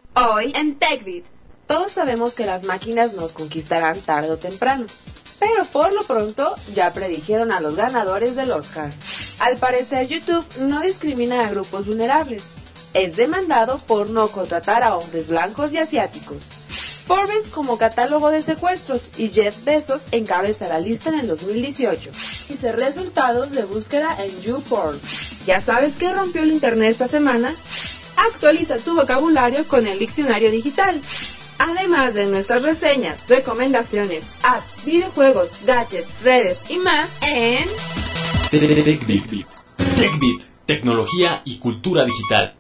Hoy en TechBit. Todos sabemos que las máquinas nos conquistarán tarde o temprano, pero por lo pronto ya predijeron a los ganadores del Oscar. Al parecer YouTube no discrimina a grupos vulnerables. Es demandado por no contratar a hombres blancos y asiáticos. Forbes como catálogo de secuestros y Jeff Bezos encabeza la lista en el 2018. Dice resultados de búsqueda en YouPorn. ¿Ya sabes qué rompió el internet esta semana? Actualiza tu vocabulario con el diccionario digital. Además de nuestras reseñas, recomendaciones, apps, videojuegos, gadgets, redes y más en... TechBit. TechBit, tecnología y cultura digital.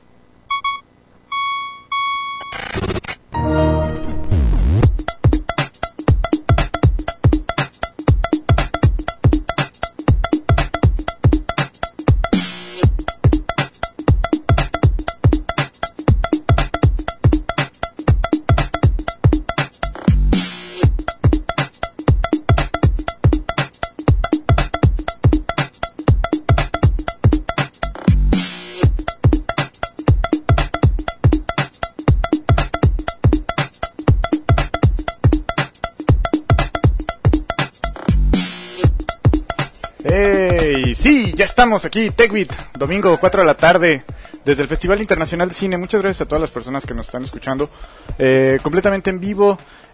Sí, ya estamos aquí, TechBit, domingo 4 de la tarde, desde el Festival Internacional de Cine. Muchas gracias a todas las personas que nos están escuchando completamente en vivo.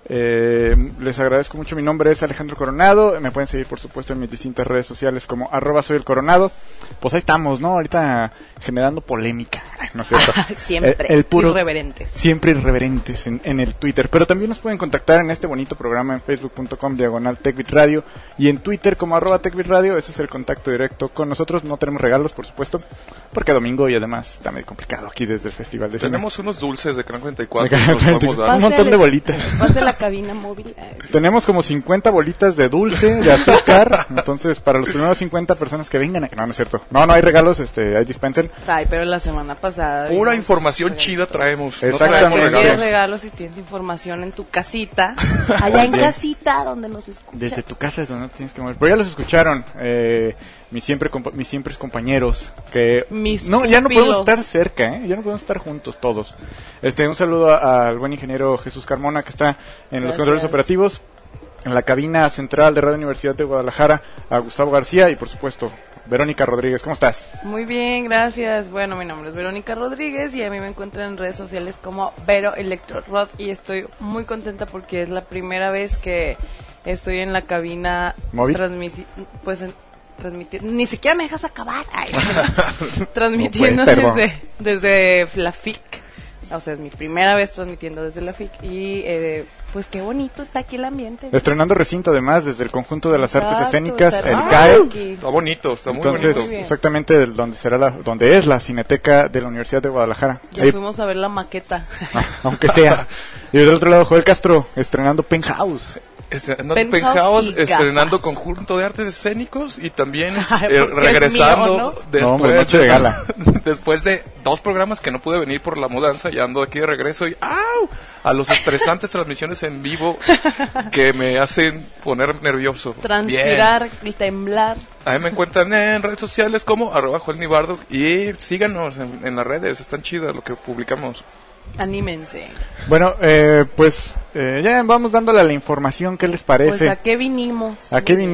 Les agradezco mucho. Mi nombre es Alejandro Coronado. Me pueden seguir, por supuesto, en mis distintas redes sociales como @soyelcoronado. Pues ahí estamos, ¿no? Ahorita generando polémica, ¿no es cierto? Siempre irreverentes. Siempre irreverentes en el Twitter. Pero también nos pueden contactar en este bonito programa en facebook.com/TechBit Radio y en Twitter como @TechBit Radio. Ese es el contacto directo con nosotros. No tenemos regalos, por supuesto, porque domingo y además está medio complicado aquí desde el Festival de Cine. Tenemos unos dulces de Canal 44 que nos podemos dar. Un montón de bolitas. Pase la cabina móvil. Tenemos como 50 bolitas de dulce, de azúcar. Entonces, para los primeros 50 personas que vengan, no es cierto. No hay regalos, hay dispensen. Ay, pero la semana pasada. Pura información chida traemos. Exactamente. No traemos regalos y tienes información en tu casita. Allá en casita, donde nos escuchan. Desde tu casa es donde no tienes que mover. Pero ya los escucharon, mis siempre compañeros. Que ya no podemos estar cerca, ya no podemos estar juntos todos. Un saludo al buen ingeniero Jesús Carmona, que está en los controles operativos, en la cabina central de Radio Universidad de Guadalajara, a Gustavo García y por supuesto Verónica Rodríguez. ¿Cómo estás? Muy bien, gracias. Bueno, mi nombre es Verónica Rodríguez y a mí me encuentran en redes sociales como Vero Electrorod y estoy muy contenta porque es la primera vez que estoy en la cabina móvil. Ni siquiera me dejas acabar. Transmitiendo desde la FIC. O sea, es mi primera vez transmitiendo desde la FIC y pues qué bonito está aquí el ambiente. Estrenando recinto además desde el conjunto de las artes escénicas, el CAE. Está bonito, está muy Entonces, bonito. Exactamente donde es la Cineteca de la Universidad de Guadalajara. Ya fuimos a ver la maqueta. Aunque sea. Y del otro lado, Joel Castro, estrenando Penthouse. Penthouse, estrenando conjunto de artes escénicos y también regresando noche de gala. Después de 2 programas que no pude venir por la mudanza, ya ando aquí de regreso y a los estresantes transmisiones en vivo que me hacen poner nervioso. Transpirar y temblar. A mí me encuentran en redes sociales como @JoelNibardo y síganos en las redes, están chidas lo que publicamos. Anímense. Bueno, ya vamos dándole la información. ¿Qué les parece? Pues ¿a qué vinimos?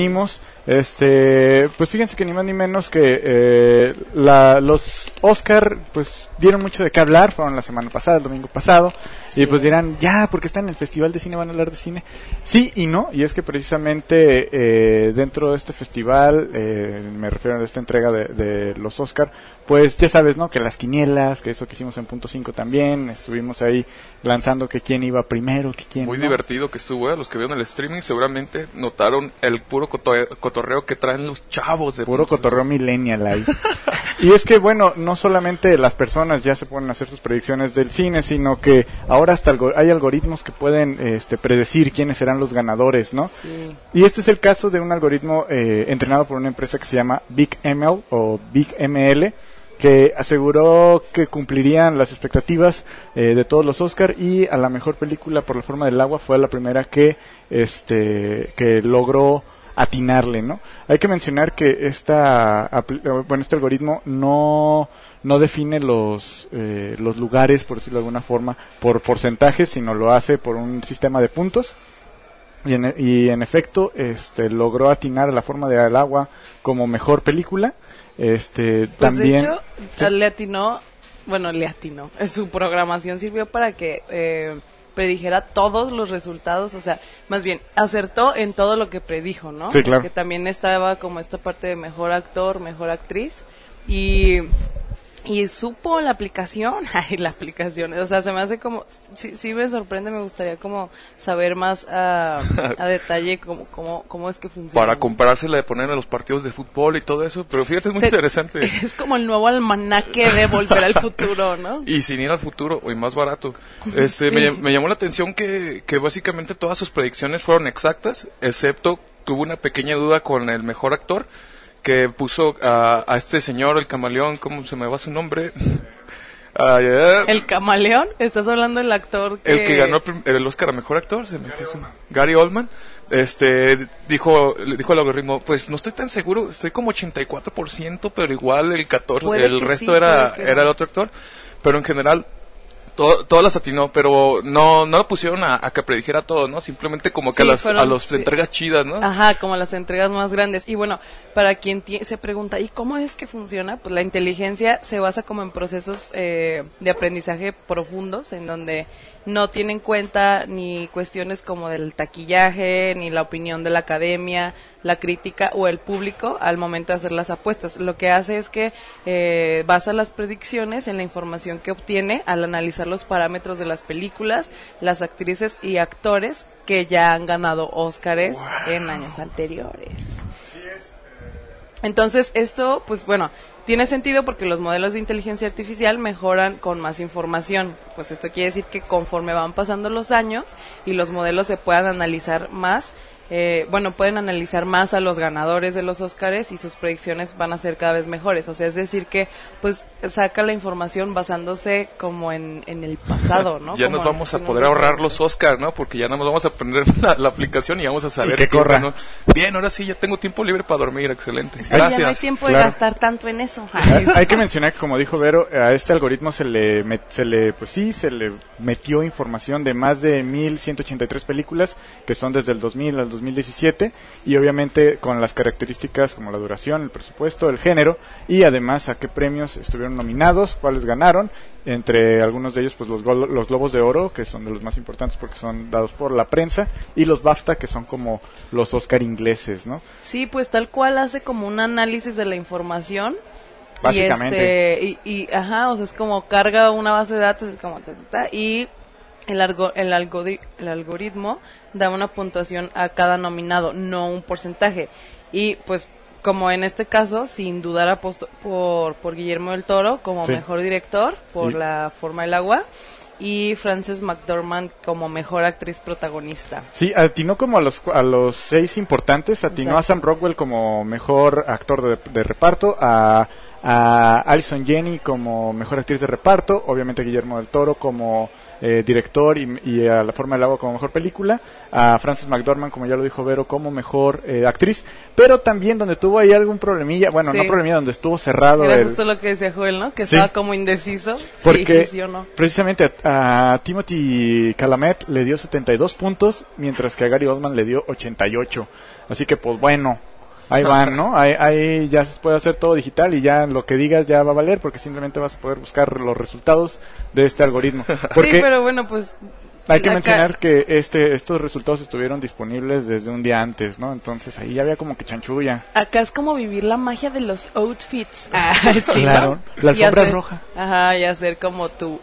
Pues fíjense que ni más ni menos que los Oscar pues dieron mucho de qué hablar. Fueron la semana pasada, el domingo pasado. Sí, y pues dirán, ya, porque están en el Festival de Cine, van a hablar de cine. Sí y no, y es que precisamente dentro de este festival, me refiero a esta entrega de los Oscar, pues ya sabes, ¿no? Que las quinielas, que eso que hicimos en Punto 5 también, estuvimos ahí lanzando que quién iba primero, que quién Muy no. divertido que estuvo, los que vieron el streaming seguramente notaron el puro cotorreo que traen los chavos. Puro cotorreo millennial ahí. Y es que, bueno, no solamente las personas ya se pueden hacer sus predicciones del cine, sino que ahora hasta hay algoritmos que pueden predecir quiénes serán los ganadores, ¿no? Sí. Y este es el caso de un algoritmo entrenado por una empresa que se llama BigML o BigML, que aseguró que cumplirían las expectativas de todos los Oscar, y a la mejor película por La forma del agua fue la primera que logró atinarle, ¿no? Hay que mencionar que este algoritmo no define los lugares, por decirlo de alguna forma, por porcentajes, sino lo hace por un sistema de puntos. Y en efecto, logró atinar a La forma del agua como mejor película. Pues también de hecho, le atinó. Su programación sirvió para que predijera todos los resultados, o sea, más bien, acertó en todo lo que predijo, ¿no? Sí, claro. Que también estaba como esta parte de mejor actor, mejor actriz, y supo la aplicación, o sea, se me hace como, sí me sorprende, me gustaría como saber más a detalle cómo es que funciona. Para comparársela de poner a los partidos de fútbol y todo eso, pero fíjate, es muy interesante. Es como el nuevo almanaque de Volver al Futuro, ¿no? Y sin ir al futuro, y más barato. Sí. Me llamó la atención que básicamente todas sus predicciones fueron exactas, excepto tuvo una pequeña duda con el mejor actor, que puso a este señor, el camaleón, ¿cómo se me va su nombre? ¿El camaleón? ¿Estás hablando del actor que...? El que ganó el Oscar a mejor actor, se me fue Gary Oldman. Dijo al algoritmo, pues no estoy tan seguro, estoy como 84%, pero igual el 14%, el resto era el otro actor, pero en general todas las atinó, pero no lo pusieron a que predijera todo, ¿no? Simplemente como que a las entregas chidas, ¿no? Ajá, como las entregas más grandes. Y bueno, para quien se pregunta, ¿y cómo es que funciona? Pues la inteligencia se basa como en procesos de aprendizaje profundos, en donde no tiene en cuenta ni cuestiones como del taquillaje, ni la opinión de la academia, la crítica o el público al momento de hacer las apuestas. Lo que hace es que basa las predicciones en la información que obtiene al analizar los parámetros de las películas, las actrices y actores que ya han ganado Óscares en años anteriores. Entonces esto, pues bueno, tiene sentido porque los modelos de inteligencia artificial mejoran con más información. Pues esto quiere decir que conforme van pasando los años y los modelos se puedan analizar más, pueden analizar más a los ganadores de los Óscares y sus predicciones van a ser cada vez mejores. O sea, es decir que, pues, saca la información basándose como en el pasado, ¿no? Ya como nos vamos a poder ahorrar los Óscar, ¿no? Porque ya no nos vamos a aprender la aplicación y vamos a saber que corra. ¿no? Bien, ahora sí, ya tengo tiempo libre para dormir, excelente. Sí, Gracias. ya no hay tiempo de gastar tanto en eso. Hay que mencionar que, como dijo Vero, a este algoritmo se le metió información de más de 1,183 películas, que son desde el 2000 al 2017, y obviamente con las características como la duración, el presupuesto, el género, y además a qué premios estuvieron nominados, cuáles ganaron, entre algunos de ellos pues los Globos de Oro, que son de los más importantes porque son dados por la prensa, y los BAFTA, que son como los Oscar ingleses, ¿no? Sí, pues tal cual hace como un análisis de la información. Básicamente. O sea, es como carga una base de datos, es como y el algoritmo da una puntuación a cada nominado, no un porcentaje. Y pues, como en este caso, sin dudar apostó por Guillermo del Toro como mejor director por La forma del agua, y Frances McDormand como mejor actriz protagonista. Sí, atinó como a los 6 importantes. Atinó a Sam Rockwell como mejor actor de reparto, a Allison Janney como mejor actriz de reparto, obviamente Guillermo del Toro como director y a La forma del agua como mejor película, a Frances McDormand, como ya lo dijo Vero, como mejor actriz, pero también donde tuvo ahí algún problemilla, no problemilla, donde estuvo cerrado. Era justo lo que decía Joel, ¿no? Que estaba como indeciso, porque sí o no. Precisamente a Timothy Chalamet le dio 72 puntos, mientras que a Gary Oldman le dio 88, así que pues bueno, ahí van, ¿no? Ahí ya se puede hacer todo digital y ya lo que digas ya va a valer, porque simplemente vas a poder buscar los resultados de este algoritmo. Porque sí, pero bueno, pues hay que mencionar que estos resultados estuvieron disponibles desde un día antes, ¿no? Entonces ahí ya había como que chanchulla. Acá es como vivir la magia de los outfits. Sí, claro, ¿no? La alfombra roja. Ajá, y hacer como tu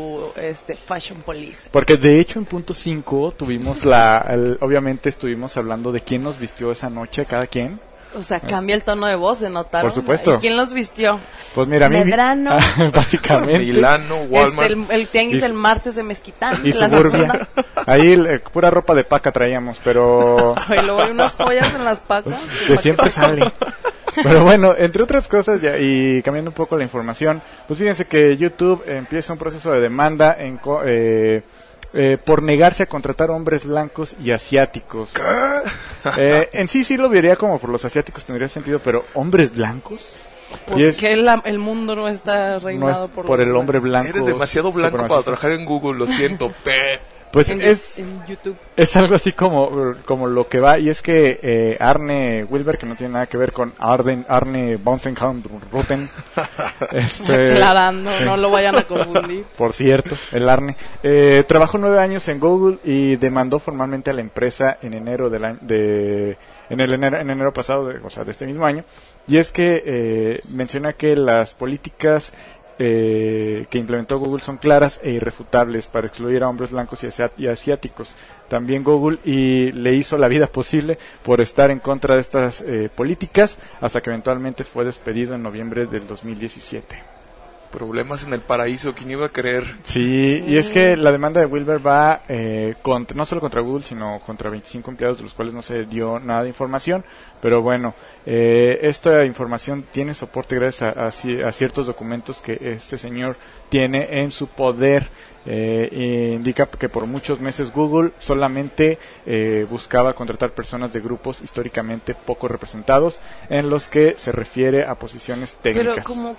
fashion police. Porque de hecho en punto 5 tuvimos obviamente estuvimos hablando de quién nos vistió esa noche, cada quien. O sea, cambia el tono de voz, ¿se notaron? Por supuesto. ¿Y quién los vistió? Pues mira, Medrano. Básicamente. Milano, Walmart. El tianguis el martes de Mezquitán. Y Suburbia. Ahí pura ropa de paca traíamos, pero... Y luego hay unas joyas en las pacas. Que siempre sale. Pero bueno, entre otras cosas, y cambiando un poco la información, pues fíjense que YouTube empieza un proceso de demanda por negarse a contratar hombres blancos y asiáticos. En sí lo vería como por los asiáticos, tendría sentido, pero ¿hombres blancos? Pues que el mundo no está reinado no por el hombre blanco. Eres demasiado blanco para trabajar en Google, lo siento. Pues en YouTube. Es algo así como lo que va, y es que Arne Wilber, que no tiene nada que ver con Arne Bonsenhaum-Rutten, aclarando, no lo vayan a confundir. Por cierto, el Arne trabajó 9 años en Google y demandó formalmente a la empresa en enero en enero pasado, de este mismo año, y es que menciona que las políticas que implementó Google son claras e irrefutables para excluir a hombres blancos y asiáticos. También Google le hizo la vida posible por estar en contra de estas políticas, hasta que eventualmente fue despedido en noviembre del 2017. Problemas en el paraíso, ¿quién iba a creer? Sí, y es que la demanda de Wilber va no solo contra Google, sino contra 25 empleados, de los cuales no se dio nada de información, pero bueno, esta información tiene soporte gracias a ciertos documentos que este señor tiene en su poder. Indica que por muchos meses Google solamente buscaba contratar personas de grupos históricamente poco representados, en los que se refiere a posiciones técnicas. Pero como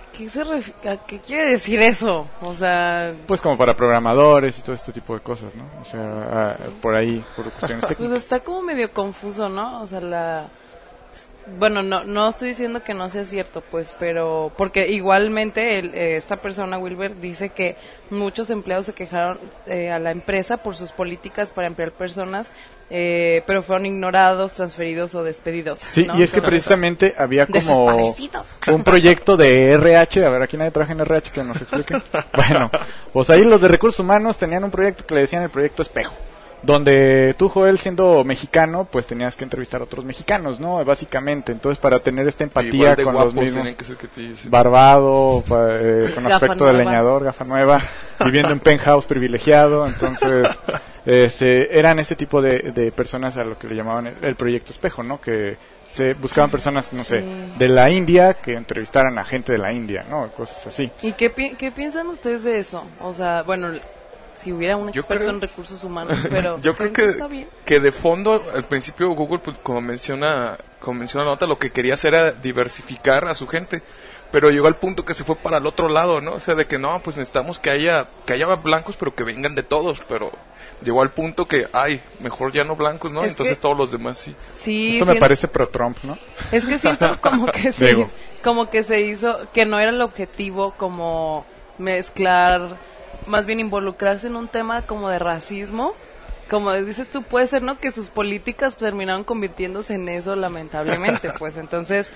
¿qué quiere decir eso? O sea, pues como para programadores y todo este tipo de cosas, ¿no? O sea, por ahí, por cuestiones técnicas. Pues está como medio confuso, ¿no? O sea, bueno, no estoy diciendo que no sea cierto, pues, pero porque igualmente esta persona, Wilber, dice que muchos empleados se quejaron a la empresa por sus políticas para emplear personas, pero fueron ignorados, transferidos o despedidos. Sí, ¿no? Y es que precisamente había como desaparecidos. Un proyecto de RH, a ver, aquí nadie trabaja en RH, que nos explique. Bueno, pues ahí los de recursos humanos tenían un proyecto que le decían el proyecto Espejo, donde tú, Joel, siendo mexicano, pues tenías que entrevistar a otros mexicanos, ¿no? Básicamente, entonces para tener esta empatía con los mismos, barbado, con aspecto de leñador, gafa nueva, viviendo en penthouse privilegiado, entonces eran ese tipo de personas a lo que le llamaban el proyecto Espejo, ¿no? Que se buscaban personas, no sé, de la India, que entrevistaran a gente de la India, ¿no? Cosas así. ¿Y qué piensan ustedes de eso? O sea, bueno, si hubiera un experto en recursos humanos, pero yo creo que de fondo al principio Google, pues, como menciona la nota, lo que quería hacer era diversificar a su gente, pero llegó al punto que se fue para el otro lado, ¿no? O sea, de que no, pues necesitamos que haya blancos, pero que vengan de todos, pero llegó al punto que mejor ya no blancos, ¿no? Entonces todos los demás sí. Sí, esto me parece pro Trump, ¿no? Es que siento como que se hizo, que no era el objetivo como mezclar, más bien involucrarse en un tema como de racismo. Como dices tú, puede ser, ¿no? Que sus políticas terminaron convirtiéndose en eso, lamentablemente, pues. Entonces,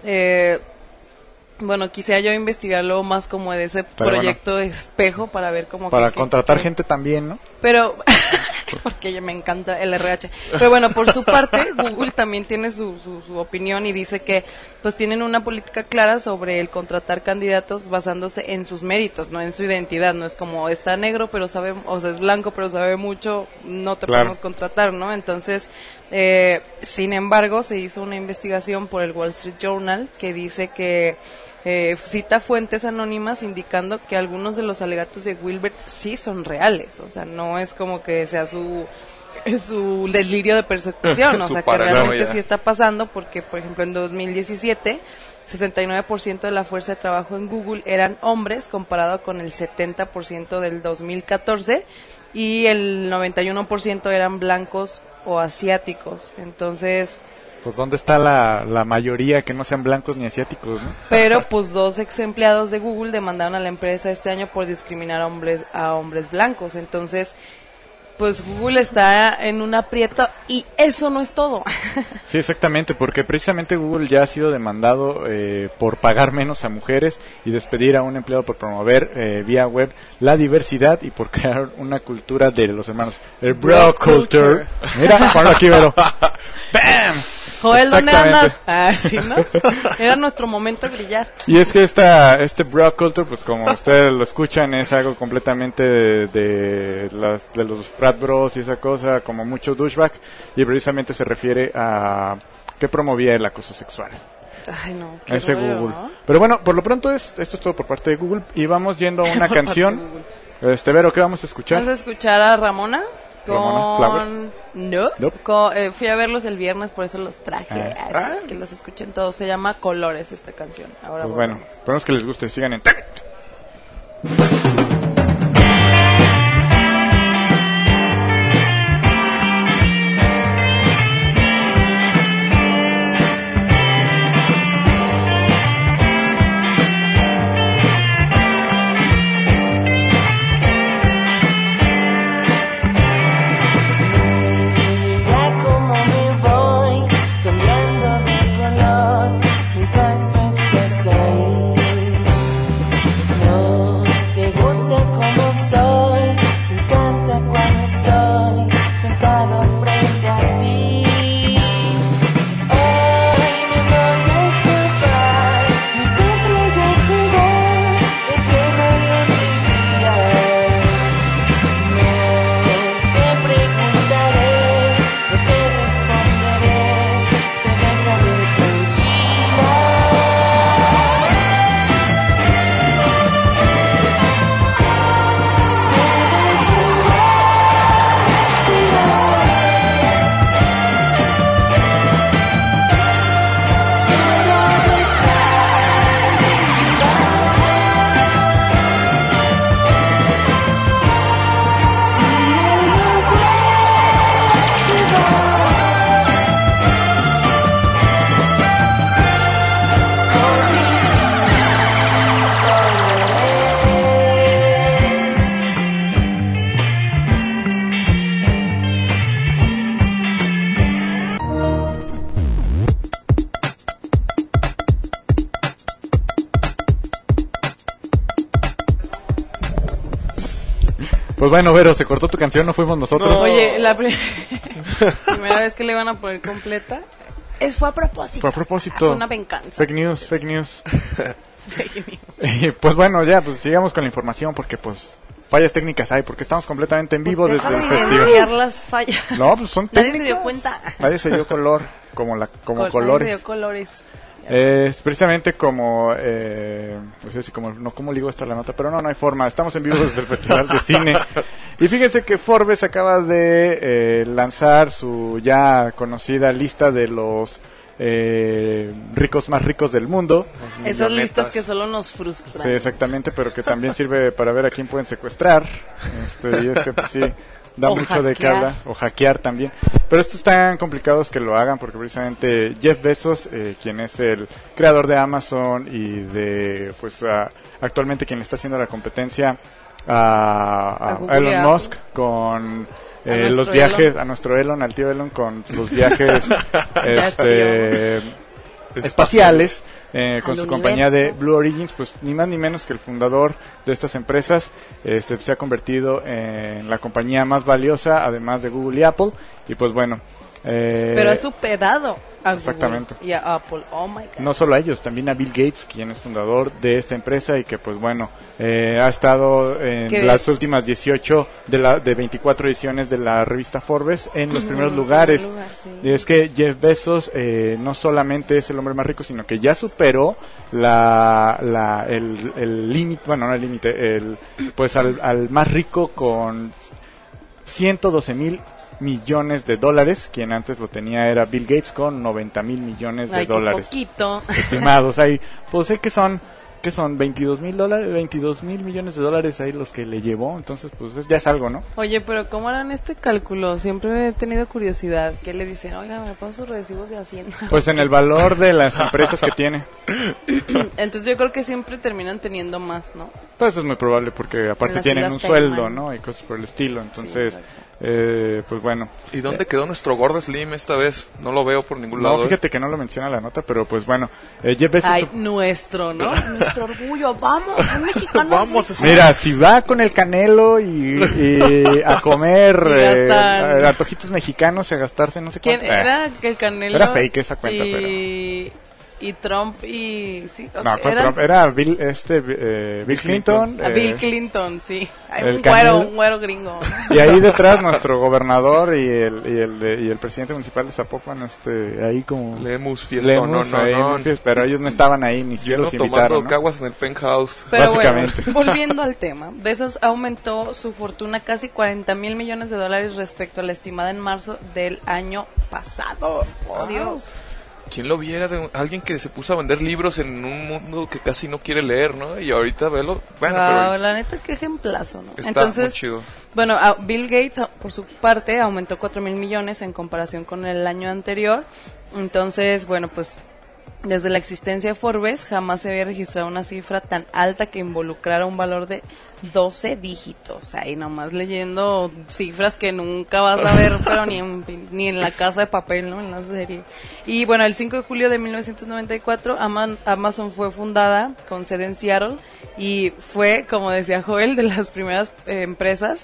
bueno, quisiera yo investigarlo más como de ese proyecto de Espejo para ver cómo... Para contratar gente también, ¿no? Pero, porque me encanta el RH. Pero bueno, por su parte, Google también tiene su opinión y dice que pues tienen una política clara sobre el contratar candidatos basándose en sus méritos, no en su identidad. No es como está negro, pero sabe, o sea, es blanco, pero sabe mucho, no te podemos contratar, ¿no? Entonces, sin embargo, se hizo una investigación por el Wall Street Journal que dice que cita fuentes anónimas indicando que algunos de los alegatos de Wilber sí son reales, o sea, no es como que sea su delirio de persecución, o sea, que realmente sí está pasando, porque por ejemplo en 2017 69% de la fuerza de trabajo en Google eran hombres comparado con el 70% del 2014 y el 91% eran blancos o asiáticos. Entonces, pues ¿dónde está la mayoría que no sean blancos ni asiáticos, no? Pero pues 2 ex empleados de Google demandaron a la empresa este año por discriminar a hombres blancos. Entonces, pues Google está en un aprieto y eso no es todo. Sí, exactamente, porque precisamente Google ya ha sido demandado por pagar menos a mujeres y despedir a un empleado por promover vía web la diversidad y por crear una cultura de los hermanos. El bro culture. Mira, ponlo aquí, Vero. ¡Bam! Joel, ¿dónde andas? Sí, ¿no? Era nuestro momento de brillar. Y es que este bro culture, pues como ustedes lo escuchan, es algo completamente de los frat bros y esa cosa, como mucho douchebag, y precisamente se refiere a que promovía el acoso sexual. Ay, no, qué ese rollo, Google. ¿no? Pero bueno, por lo pronto esto es todo por parte de Google, y vamos yendo a una canción. Vero, ¿qué vamos a escuchar? Vamos a escuchar a Ramona Flowers. No. Nope. Fui a verlos el viernes, por eso los traje. Así que los escuchen todos. Se llama Colores esta canción. Ahora Pues bueno, esperemos que les guste. Sigan en Pues bueno, Vero, se cortó tu canción, no fuimos nosotros. No. Oye, la primera vez que le iban a poner completa fue a propósito. Fue a propósito. Fue una venganza. Fake news. Fake news. Pues bueno, ya, pues sigamos con la información porque pues fallas técnicas hay, porque estamos completamente en vivo desde el festival. Evidenciar las fallas. No, pues son técnicas. Nadie se dio cuenta. Nadie se dio color, como colores. Nadie se dio colores. Precisamente como, no sé si no como digo esto a la nota, pero no hay forma, estamos en vivo desde el Festival de Cine, y fíjense que Forbes acaba de lanzar su ya conocida lista de los ricos más ricos del mundo. Esas listas que solo nos frustran. Sí, exactamente, pero que también sirve para ver a quién pueden secuestrar, y es que pues sí, da O mucho de qué hackear. hablar, o hackear también. Pero estos tan complicados que lo hagan porque precisamente Jeff Bezos, quien es el creador de Amazon y de, pues actualmente quien le está haciendo la competencia a Google Elon y Apple. Musk con nuestro los viajes, Elon. a nuestro Elon, al tío Elon, con los viajes espaciales. Con Al su compañía de universo. Blue Origins, pues ni más ni menos que el fundador de estas empresas se ha convertido en la compañía más valiosa, además de Google y Apple, y pues bueno. Pero ha superado a exactamente. Google y a Apple. Oh my God. No solo a ellos, también a Bill Gates, quien es fundador de esta empresa y que pues bueno, ha estado en las últimas 18 de 24 ediciones de la revista Forbes en los primeros lugares. Sí. Y es que Jeff Bezos no solamente es el hombre más rico, sino que ya superó el límite, bueno, no el límite, pues al más rico con 112,000 millones de dólares. Quien antes lo tenía era Bill Gates con 90,000 millones de Ay, qué dólares poquito. estimados. Ahí, pues sé que son 22,000 dólares, 22,000 millones de dólares ahí los que le llevó. Entonces, pues ya es algo, ¿no? Oye, pero ¿cómo harán este cálculo? Siempre he tenido curiosidad. ¿Qué le dicen? Oiga, me pasan sus recibos de Hacienda. Pues en el valor de las empresas que tiene. Entonces yo creo que siempre terminan teniendo más, ¿no? Pues es muy probable porque aparte las tienen Islas un sueldo, Caimán. ¿no? Y cosas por el estilo. Entonces, Sí, pues bueno. ¿Y dónde quedó nuestro gordo Slim esta vez? No lo veo por ningún No, lado. fíjate que no lo menciona la nota, pero pues bueno. Jeff Bezos. Ay, nuestro, ¿no? Nuestro orgullo. Vamos, un mexicano. Vamos, Mira, si va con el Canelo y a comer Y gastan. antojitos mexicanos y a gastarse no sé ¿Quién cuánto. era el Canelo? Era fake esa cuenta, y Y Trump y... Sí, no, Trump? Era Bill Clinton. Bill Clinton, sí. Un güero gringo. Y ahí detrás nuestro gobernador y el presidente municipal de Zapopan, ahí como... Lemus, fiesta, pero ellos no estaban ahí, ni siquiera los invitaron, tomando caguas en el penthouse. Pero básicamente. Bueno, volviendo al tema, Bezos aumentó su fortuna casi $40 mil millones respecto a la estimada en marzo del año pasado. ¡Oh, Dios! ¿Quién lo viera de alguien que se puso a vender libros en un mundo que casi no quiere leer, ¿no? Y ahorita velo, bueno, pero la neta qué ejemplazo, ¿no? Está Entonces, muy chido. Bueno, Bill Gates por su parte aumentó 4 mil millones en comparación con el año anterior. Entonces, bueno, pues desde la existencia de Forbes jamás se había registrado una cifra tan alta que involucrara un valor de 12 dígitos. Ahí nomás leyendo cifras que nunca vas a ver, pero ni en La Casa de Papel, ¿no? En la serie. Y bueno, el 5 de julio de 1994 Amazon fue fundada con sede en Seattle y fue, como decía Joel, de las primeras empresas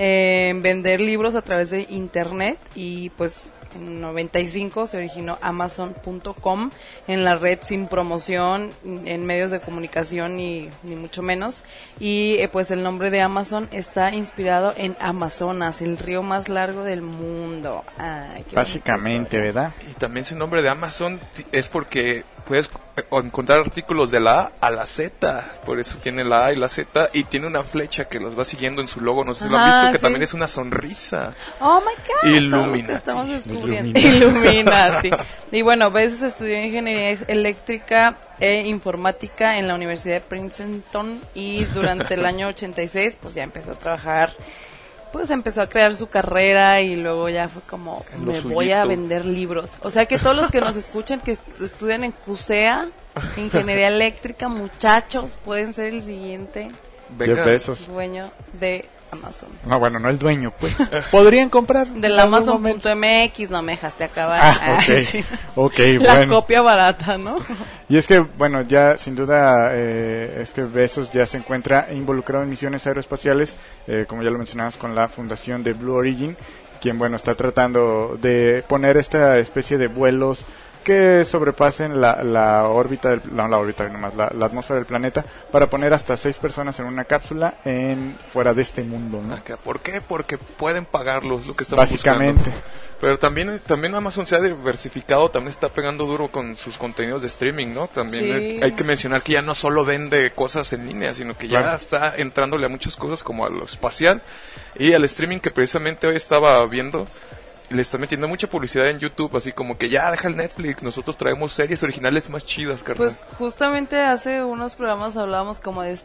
en vender libros a través de internet. Y pues en 95 se originó Amazon.com en la red sin promoción en medios de comunicación ni mucho menos. Y pues el nombre de Amazon está inspirado en Amazonas, el río más largo del mundo. Ay, básicamente, ¿verdad? Y también su nombre de Amazon es porque puedes encontrar artículos de la A a la Z, por eso tiene la A y la Z, y tiene una flecha que los va siguiendo en su logo, no sé si lo han visto, que también es una sonrisa. Oh my God, Illuminati. Estamos descubriendo. Illuminati. Y bueno, Bezos estudió ingeniería eléctrica e informática en la Universidad de Princeton y durante el año 86 pues ya empezó a trabajar. Pues empezó a crear su carrera y luego ya fue como, me voy a vender libros. O sea que todos los que nos escuchan, que estudian en CUSEA, Ingeniería Eléctrica, muchachos, pueden ser el siguiente dueño de Amazon. No, bueno, no el dueño, pues. Podrían comprar. Del Amazon.mx, no me dejaste acabar. Sí. La copia barata, ¿no? Y es que, bueno, ya sin duda es que Bezos ya se encuentra involucrado en misiones aeroespaciales, como ya lo mencionamos con la fundación de Blue Origin, quien, bueno, está tratando de poner esta especie de vuelos que sobrepasen la órbita, la atmósfera del planeta, para poner hasta 6 personas en una cápsula fuera de este mundo, ¿no? ¿Por qué? Porque pueden pagarlos, lo que estamos básicamente buscando. Pero también Amazon se ha diversificado, también está pegando duro con sus contenidos de streaming, ¿no? También hay que mencionar que ya no solo vende cosas en línea, sino que ya está entrándole a muchas cosas como a lo espacial y al streaming, que precisamente hoy estaba viendo. Le está metiendo mucha publicidad en YouTube, así como que ya deja el Netflix, nosotros traemos series originales más chidas, carnal. Pues justamente hace unos programas hablábamos como de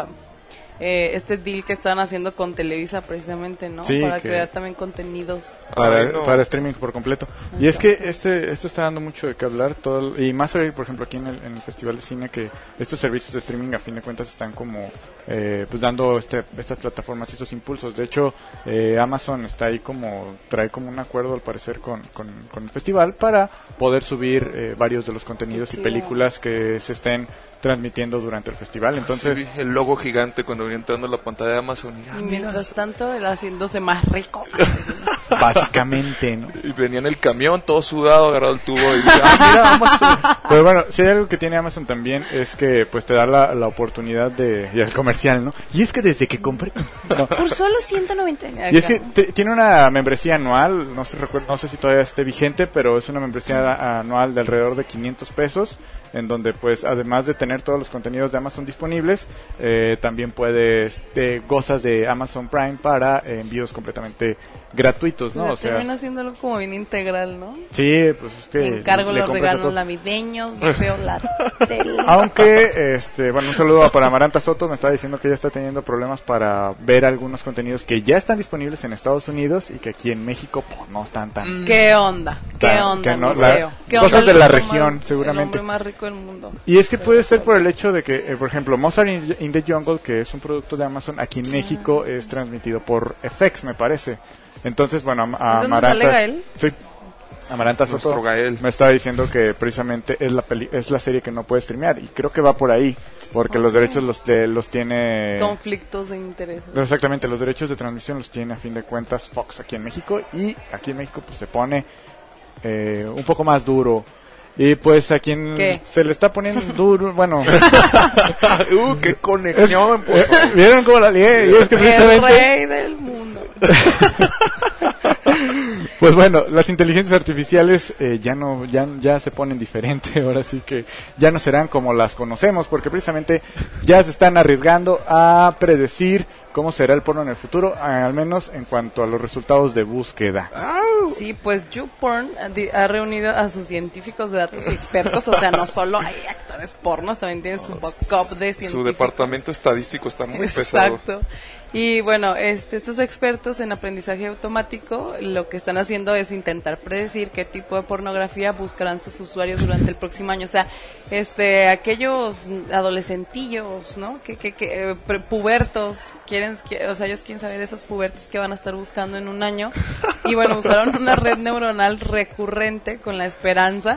este deal que están haciendo con Televisa precisamente, ¿no? Sí, para crear también contenidos. Para streaming por completo. Exacto. Y es que esto está dando mucho de qué hablar, y más hoy, por ejemplo, aquí en el Festival de Cine, que estos servicios de streaming a fin de cuentas están como pues dando estas plataformas y estos impulsos. De hecho, Amazon está ahí trae como un acuerdo al parecer con el festival para poder subir varios de los contenidos y películas que se estén transmitiendo durante el festival. Entonces, sí, el logo gigante cuando venía entrando a la pantalla de Amazon. Y mientras tanto, él haciéndose más rico. Básicamente, ¿no? Y venía en el camión todo sudado, agarrado el tubo y dice, mira Amazon. Pero bueno, si hay algo que tiene Amazon también es que pues te da la oportunidad y el comercial, ¿no? Y es que desde que compré... No. Por solo 190. Y es que tiene una membresía anual, no sé si todavía esté vigente, pero es una membresía anual de alrededor de $500, en donde pues además de tener todos los contenidos de Amazon disponibles, también gozas de Amazon Prime para envíos completamente gratuitos, ¿no? O sea, termina haciéndolo como bien integral, ¿no? Sí, pues es que encargo los regalos navideños, veo la tele. Aunque, bueno, un saludo para Amaranta Soto, me estaba diciendo que ella está teniendo problemas para ver algunos contenidos que ya están disponibles en Estados Unidos y que aquí en México pues, no están tan... ¿Qué onda? ¿Qué onda, museo? ¿Qué cosas onda de la región, seguramente. El hombre más rico del mundo. Y es que puede ser por el hecho de que, por ejemplo, Mozart in the Jungle, que es un producto de Amazon, aquí en México es transmitido por FX, me parece. Entonces, bueno, Amaranta Soto me estaba diciendo que precisamente es la serie que no puede streamear, y creo que va por ahí, porque los derechos los tiene... Conflictos de intereses. Exactamente, los derechos de transmisión los tiene a fin de cuentas Fox aquí en México, y aquí en México pues se pone un poco más duro Y pues a quien ¿Qué? se le está poniendo duro, bueno... ¡Qué conexión! Por favor. ¿Vieron cómo la lié? Y es que El precisamente... rey del mundo. Pues bueno, las inteligencias artificiales ya se ponen diferente, ahora sí que ya no serán como las conocemos, porque precisamente ya se están arriesgando a predecir cómo será el porno en el futuro, al menos en cuanto a los resultados de búsqueda. Sí, pues YouPorn ha reunido a sus científicos de datos y expertos, o sea, no solo hay actores pornos, también tiene su backup de científicos. Su departamento estadístico está muy pesado. Exacto. Y bueno, estos expertos en aprendizaje automático lo que están haciendo es intentar predecir qué tipo de pornografía buscarán sus usuarios durante el próximo año. O sea, aquellos adolescentillos, ¿no? Que pubertos o sea, ellos quieren saber esos pubertos que van a estar buscando en un año. Y bueno, usaron una red neuronal recurrente con la esperanza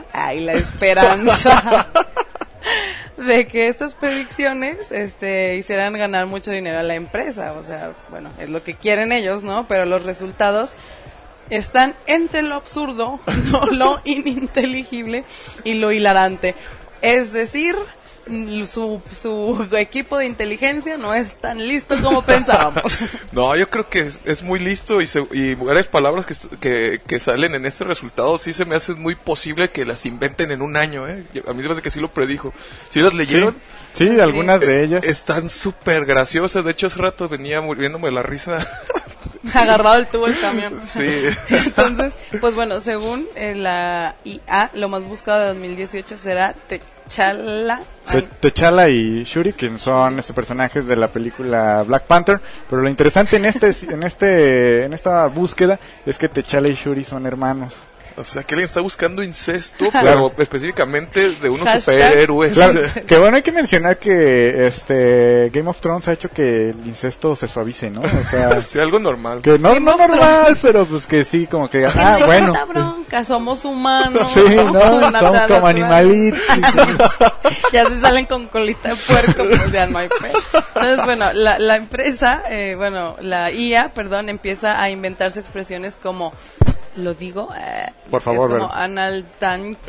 de que estas predicciones hicieran ganar mucho dinero a la empresa. O sea, bueno, es lo que quieren ellos, ¿no? Pero los resultados están entre lo absurdo, no lo ininteligible y lo hilarante. Es decir, su equipo de inteligencia no es tan listo como pensábamos. No, yo creo que es muy listo y varias palabras que salen en este resultado sí se me hace muy posible que las inventen en un año, ¿eh? A mí se me hace que sí lo predijo. ¿Sí las leyeron? Sí, algunas de ellas. Están súper graciosas. De hecho, hace rato venía muriéndome la risa. Agarrado el tubo del camión. Sí. Entonces, pues bueno, según la IA, lo más buscado de 2018 será T'Challa y Shuri, que son personajes de la película Black Panther, pero lo interesante en esta búsqueda es que T'Challa y Shuri son hermanos. O sea, que alguien está buscando incesto, pero específicamente de unos superhéroes. Claro, que bueno, hay que mencionar que Game of Thrones ha hecho que el incesto se suavice, ¿no? O sea, sí, algo normal. Que no normal, pero pues que sí, como que, bueno. Bronca, somos humanos. Sí, no, somos como animalitos. Ya se salen con colita de puerco, pues ya no hay fe. Entonces, bueno, la empresa, la IA, empieza a inventarse expresiones como... Lo digo, por favor, es como anal tank,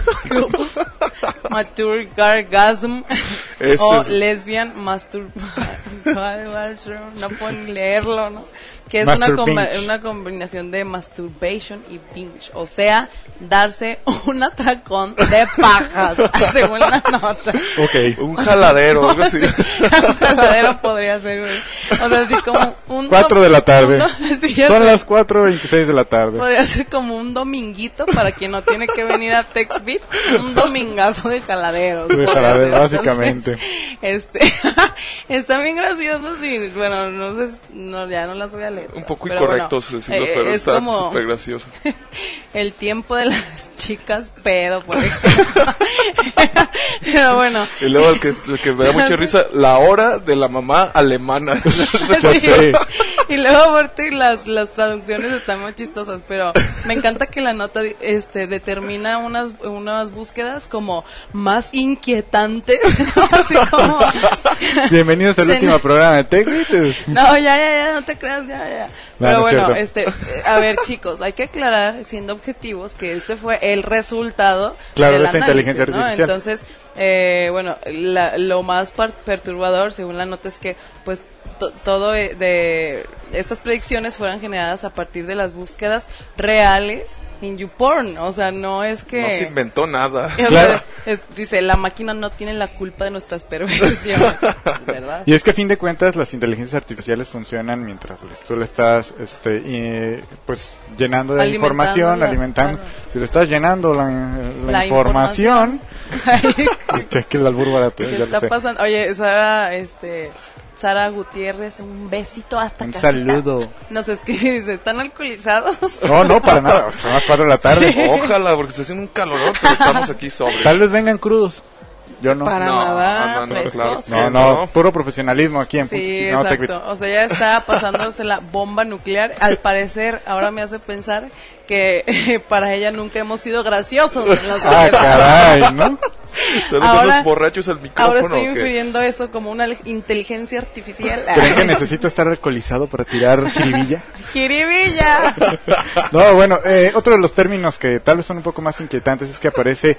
mature gargasm o lesbian no puedo ni leerlo, ¿no? Que es una combinación de masturbation y binge, o sea, darse un atracón de pajas, según la nota. Okay. Un jaladero, algo así. Un jaladero podría ser, o sea, así como un 4 de la tarde. Sí, son las 4:26 de la tarde. Podría ser como un dominguito para quien no tiene que venir a TechBit, un domingazo de jaladeros. De jaladero, básicamente. Entonces, está bien graciosos y bueno, no sé, ya no las voy a leer. Un poco incorrectos decirlo, pero está súper gracioso. El tiempo de las chicas pedo, por ejemplo. Pero bueno. Y luego el que me da mucha risa, la hora de la mamá alemana. Sí. Y luego aparte las traducciones están muy chistosas, pero me encanta que la nota determina unas búsquedas como más inquietantes. Así como bienvenidos al último programa de TechBit. No, ya, no te creas, ya. Pero bueno, a ver, chicos, hay que aclarar, siendo objetivos, que este fue el resultado de la esa inteligencia artificial. Entonces, lo más perturbador, según la nota, es que, pues, todo de estas predicciones fueran generadas a partir de las búsquedas reales en YouPorn, o sea, no es que... No se inventó nada. Claro. Dice, la máquina no tiene la culpa de nuestras perversiones, ¿verdad? Y es que a fin de cuentas las inteligencias artificiales funcionan mientras tú le estás pues llenando de información, alimentando. Claro. Si le estás llenando la información... Es que el albur barato. ¿Qué está pasando? Oye, Sara Gutiérrez, un besito hasta un casita. Saludo. Nos escribe y dice, ¿están alcoholizados? No, para nada, son las 4 de la tarde. Sí. Ojalá, porque está haciendo un calorón, pero estamos aquí sobrios. Tal vez vengan crudos. Yo no. Para nada, frescos. No, puro profesionalismo aquí en Sí, exacto. O sea, ya está pasándose la bomba nuclear. Al parecer, ahora me hace pensar que para ella nunca hemos sido graciosos en las caray, ¿no? ¿Solo son los borrachos al micrófono? Ahora estoy infiriendo eso como una inteligencia artificial. ¿Creen que necesito estar alcoholizado para tirar jiribilla? ¡Jiribilla! No, bueno, otro de los términos que tal vez son un poco más inquietantes es que aparece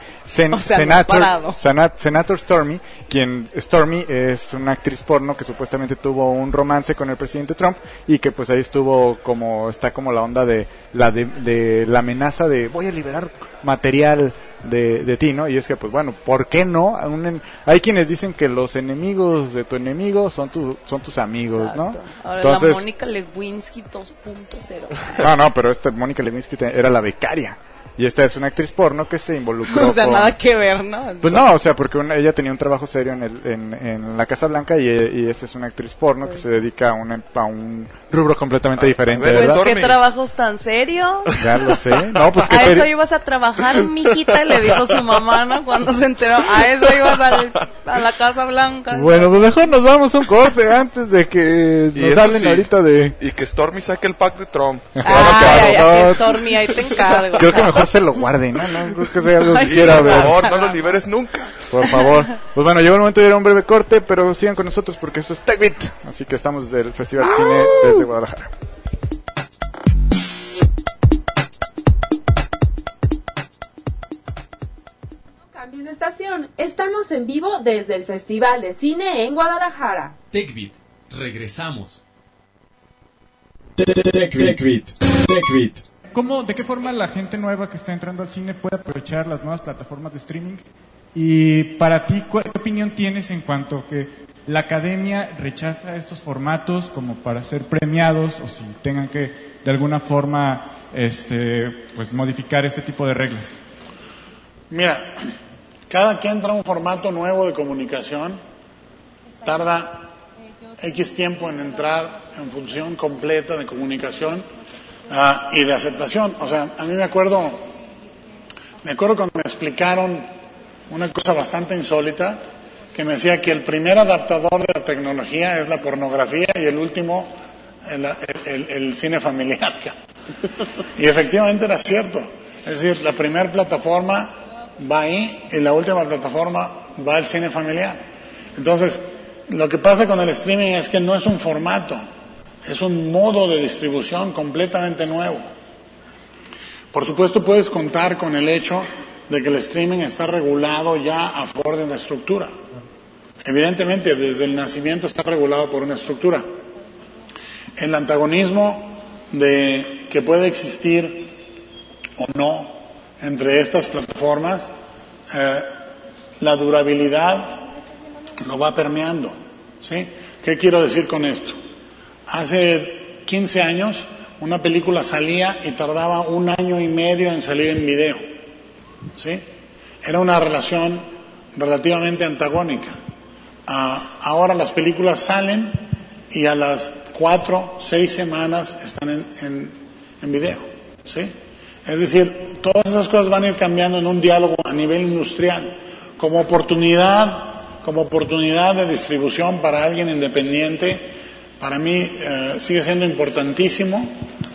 Senator Stormy, quien Stormy es una actriz porno que supuestamente tuvo un romance con el presidente Trump y que pues ahí estuvo está como la onda de la amenaza de voy a liberar material de ti, ¿no? Y es que pues bueno, ¿por qué no? Hay quienes dicen que los enemigos de tu enemigo son tus amigos. Exacto. ¿No? Ahora entonces, la Mónica Lewinsky 2.0. No, pero esta Mónica Lewinsky era la becaria. Y esta es una actriz porno que se involucró. O sea, nada que ver, ¿no? Pues no, o sea, porque ella tenía un trabajo serio en la Casa Blanca y esta es una actriz porno que se dedica a un rubro completamente diferente, pues, ¿verdad? ¿qué trabajos tan serios? Ya lo sé. No, pues a eso ibas a trabajar, mijita, le dijo su mamá, ¿no? Cuando se enteró, a eso ibas a la Casa Blanca. Bueno, pues mejor nos vamos a un corte antes de que nos hablen ahorita de... Y que Stormy saque el pack de Trump. Que Stormy, ahí te encargo. Creo que mejor se lo guarden, ¿no? No creo que sea algo que quiera ver. Por favor, no lo liberes nunca. Por favor. Pues bueno, llegó el momento de ir a un breve corte, pero sigan con nosotros porque esto es TechBeat. Así que estamos desde el Festival de Cine desde Guadalajara. No cambies de estación. Estamos en vivo desde el Festival de Cine en Guadalajara. TechBeat. Regresamos. TechBeat. ¿De qué forma la gente nueva que está entrando al cine puede aprovechar las nuevas plataformas de streaming? Y para ti, ¿qué opinión tienes en cuanto a que la academia rechaza estos formatos como para ser premiados o si tengan que de alguna forma pues modificar este tipo de reglas? Mira, cada que entra un formato nuevo de comunicación tarda X tiempo en entrar en función completa de comunicación y de aceptación. O sea, a mí me acuerdo cuando me explicaron una cosa bastante insólita, que me decía que el primer adaptador de la tecnología es la pornografía y el último el cine familiar. Y efectivamente era cierto. Es decir, la primera plataforma va ahí y la última plataforma va al cine familiar. Entonces, lo que pasa con el streaming es que no es un formato, es un modo de distribución completamente nuevo. Por supuesto, puedes contar con el hecho de que el streaming está regulado ya a favor de una estructura. Evidentemente, desde el nacimiento está regulado por una estructura. El antagonismo que puede existir o no entre estas plataformas, la durabilidad lo va permeando, ¿sí? ¿Qué quiero decir con esto? Hace 15 años una película salía y tardaba 1 año y medio en salir en video, ¿sí? Era una relación relativamente antagónica. Ahora las películas salen y a las 4, 6 semanas están en video, ¿sí? Es decir, todas esas cosas van a ir cambiando en un diálogo a nivel industrial, como oportunidad de distribución para alguien independiente. Para mí sigue siendo importantísimo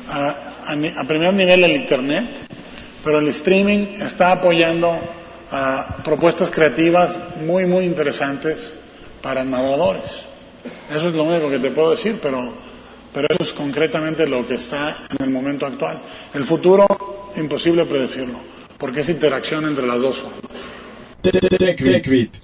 a primer nivel el Internet, pero el streaming está apoyando propuestas creativas muy, muy interesantes para narradores. Eso es lo único que te puedo decir, pero eso es concretamente lo que está en el momento actual. El futuro, imposible predecirlo, porque es interacción entre las dos formas. TechBeat.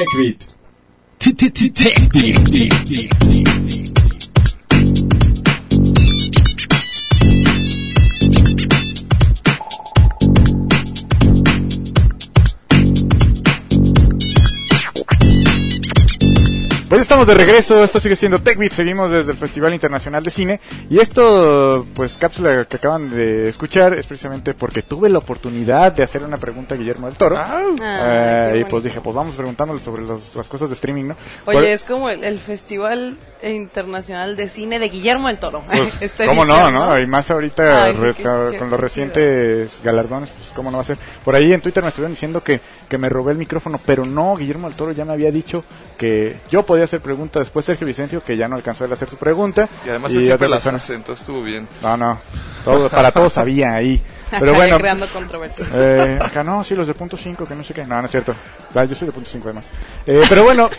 Pues estamos de regreso, esto sigue siendo TechBeat, seguimos desde el Festival Internacional de Cine y esto, pues cápsula que acaban de escuchar es precisamente porque tuve la oportunidad de hacer una pregunta a Guillermo del Toro y pues dije, pues vamos preguntándole sobre las cosas de streaming, ¿no? Oye, es como el Festival Internacional de Cine de Guillermo del Toro. Pues, ¿cómo no? Y más ahorita con los recientes galardones, pues cómo no va a ser. Por ahí en Twitter me estuvieron diciendo que me robé el micrófono, pero no, Guillermo del Toro ya me había dicho que yo podía hacer pregunta, después Sergio Vicencio, que ya no alcanzó a hacer su pregunta. Y además él siempre las hace, entonces estuvo bien. No. para todos había ahí. Pero bueno, creando controversia. Acá no, sí, los de .5, que no sé qué. No, no es cierto. Yo soy de .5 además. Pero bueno,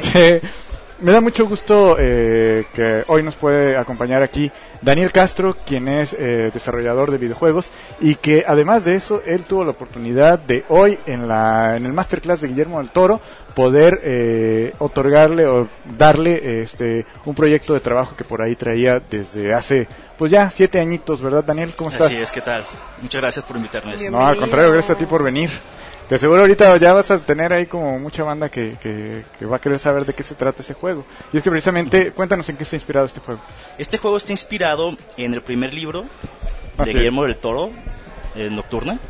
me da mucho gusto que hoy nos puede acompañar aquí Daniel Castro, quien es desarrollador de videojuegos, y que además de eso, él tuvo la oportunidad de hoy en el Masterclass de Guillermo del Toro poder otorgarle o darle un proyecto de trabajo que por ahí traía desde hace pues ya 7 añitos, ¿verdad, Daniel? ¿Cómo estás? Así es, ¿qué tal? Muchas gracias por invitarnos. No, al contrario, gracias a ti por venir. De seguro ahorita ya vas a tener ahí como mucha banda que va a querer saber de qué se trata ese juego. Y es que precisamente, cuéntanos en qué está inspirado este juego. Este juego está inspirado en el primer libro de Guillermo del Toro, Nocturna.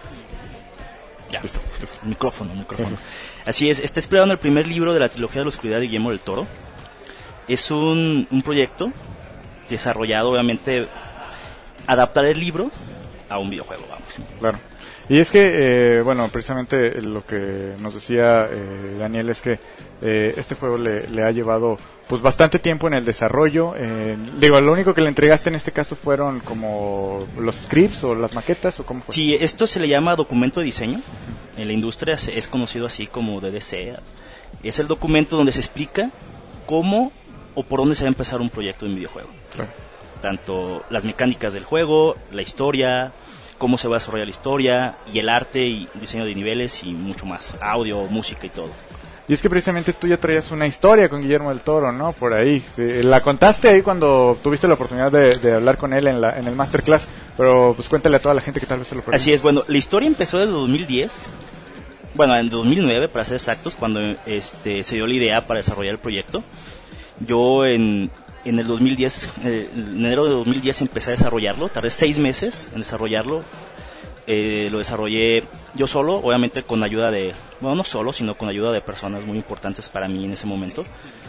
Ya, listo. Micrófono. Así es, está inspirado en el primer libro de la trilogía de la oscuridad de Guillermo del Toro. Es un proyecto desarrollado, obviamente, adaptar el libro a un videojuego, vamos. Claro. Y es que, bueno, precisamente lo que nos decía Daniel es que este juego le ha llevado pues bastante tiempo en el desarrollo. Lo único que le entregaste en este caso fueron como los scripts o las maquetas, ¿o cómo fue? Sí, esto se le llama documento de diseño. En la industria es conocido así como DDC. Es el documento donde se explica cómo o por dónde se va a empezar un proyecto de videojuego. Claro. Tanto las mecánicas del juego, la historia, cómo se va a desarrollar la historia, y el arte y diseño de niveles y mucho más, audio, música y todo. Y es que precisamente tú ya traías una historia con Guillermo del Toro, ¿no? Por ahí. La contaste ahí cuando tuviste la oportunidad de hablar con él en el Masterclass, pero pues cuéntale a toda la gente que tal vez se lo perdió. Así es, bueno, la historia empezó desde 2010, bueno, en 2009 para ser exactos, cuando se dio la idea para desarrollar el proyecto. Yo en el 2010, en enero de 2010 empecé a desarrollarlo, tardé 6 meses en desarrollarlo. Lo desarrollé yo solo, obviamente con ayuda no solo, sino con ayuda de personas muy importantes para mí en ese momento.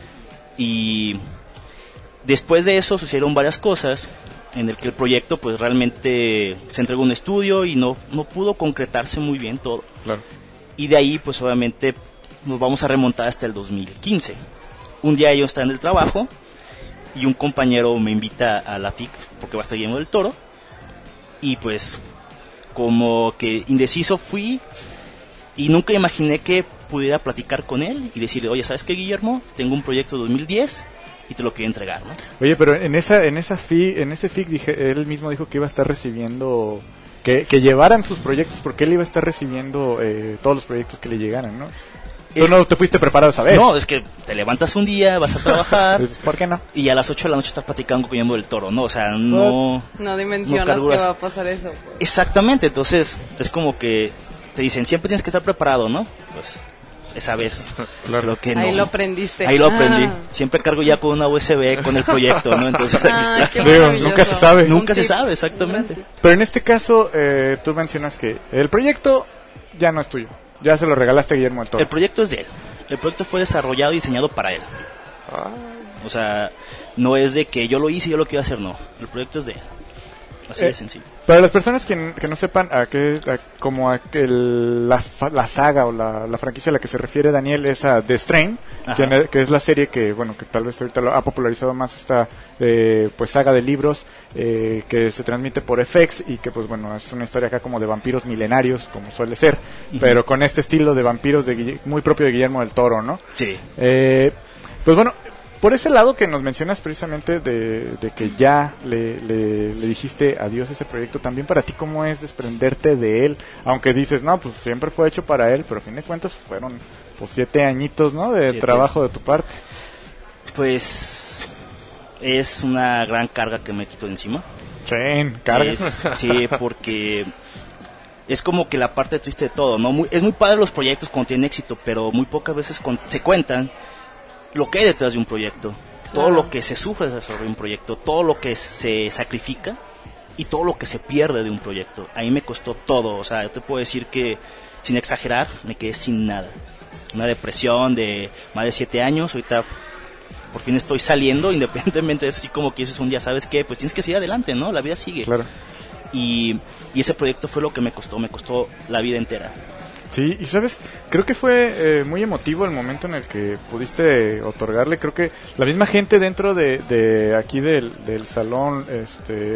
Y después de eso sucedieron varias cosas en el que el proyecto pues realmente se entregó a un estudio y no pudo concretarse muy bien todo. Claro. Y de ahí pues obviamente nos vamos a remontar hasta el 2015. Un día yo estaba en el trabajo y un compañero me invita a la FIC porque va a estar Guillermo del Toro, y pues como que indeciso fui y nunca imaginé que pudiera platicar con él y decirle, oye, ¿sabes qué, Guillermo? Tengo un proyecto de 2010 y te lo quiero entregar, ¿no? Oye, pero en ese FIC él mismo dijo que iba a estar recibiendo, que llevaran sus proyectos, porque él iba a estar recibiendo todos los proyectos que le llegaran, ¿no? Tú no te fuiste preparado esa vez. No, es que te levantas un día, vas a trabajar. ¿Por qué no? Y a las 8 de la noche estás platicando con Guillermo del Toro, ¿no? O sea, no dimensionas que va a pasar eso. Pues. Exactamente, entonces es como que te dicen, siempre tienes que estar preparado, ¿no? Pues esa vez, claro. Creo que no. Ahí lo aprendiste. Ahí lo aprendí. Siempre cargo ya con una USB con el proyecto, ¿no? Entonces, nunca se sabe. Nunca se sabe, exactamente. Pero en este caso, tú mencionas que el proyecto ya no es tuyo. Ya se lo regalaste a Guillermo del Toro. El proyecto es de él. El proyecto fue desarrollado y diseñado para él. O sea, no es de que yo lo hice y yo lo quiero hacer, no. El proyecto es de él. Así de sencillo. Para las personas que no sepan la saga o la franquicia a la que se refiere Daniel es a The Strain, que es la serie que tal vez ahorita lo ha popularizado más esta pues saga de libros que se transmite por FX y que pues bueno, es una historia acá como de vampiros milenarios, como suele ser, pero con este estilo de vampiros muy propio de Guillermo del Toro, ¿no? Sí. Pues bueno, por ese lado que nos mencionas precisamente de que ya le dijiste adiós a ese proyecto, también para ti, ¿cómo es desprenderte de él? Aunque dices, no, pues siempre fue hecho para él, pero a fin de cuentas fueron pues 7 añitos, ¿no? De trabajo de tu parte. Pues es una gran carga que me quito de encima. Carga. Sí, porque es como que la parte triste de todo, ¿no? Es muy padre los proyectos cuando tienen éxito, pero muy pocas veces se cuentan lo que hay detrás de un proyecto, todo lo que se sufre desarrollar un proyecto, todo lo que se sacrifica y todo lo que se pierde de un proyecto. A mí me costó todo, o sea, yo te puedo decir que, sin exagerar, me quedé sin nada. Una depresión de más de 7 años, ahorita por fin estoy saliendo, independientemente de eso, así como que dices un día, ¿sabes qué? Pues tienes que seguir adelante, ¿no? La vida sigue. Claro. Y ese proyecto fue lo que me costó la vida entera. Sí, y sabes, creo que fue muy emotivo el momento en el que pudiste otorgarle. Creo que la misma gente dentro de aquí del salón,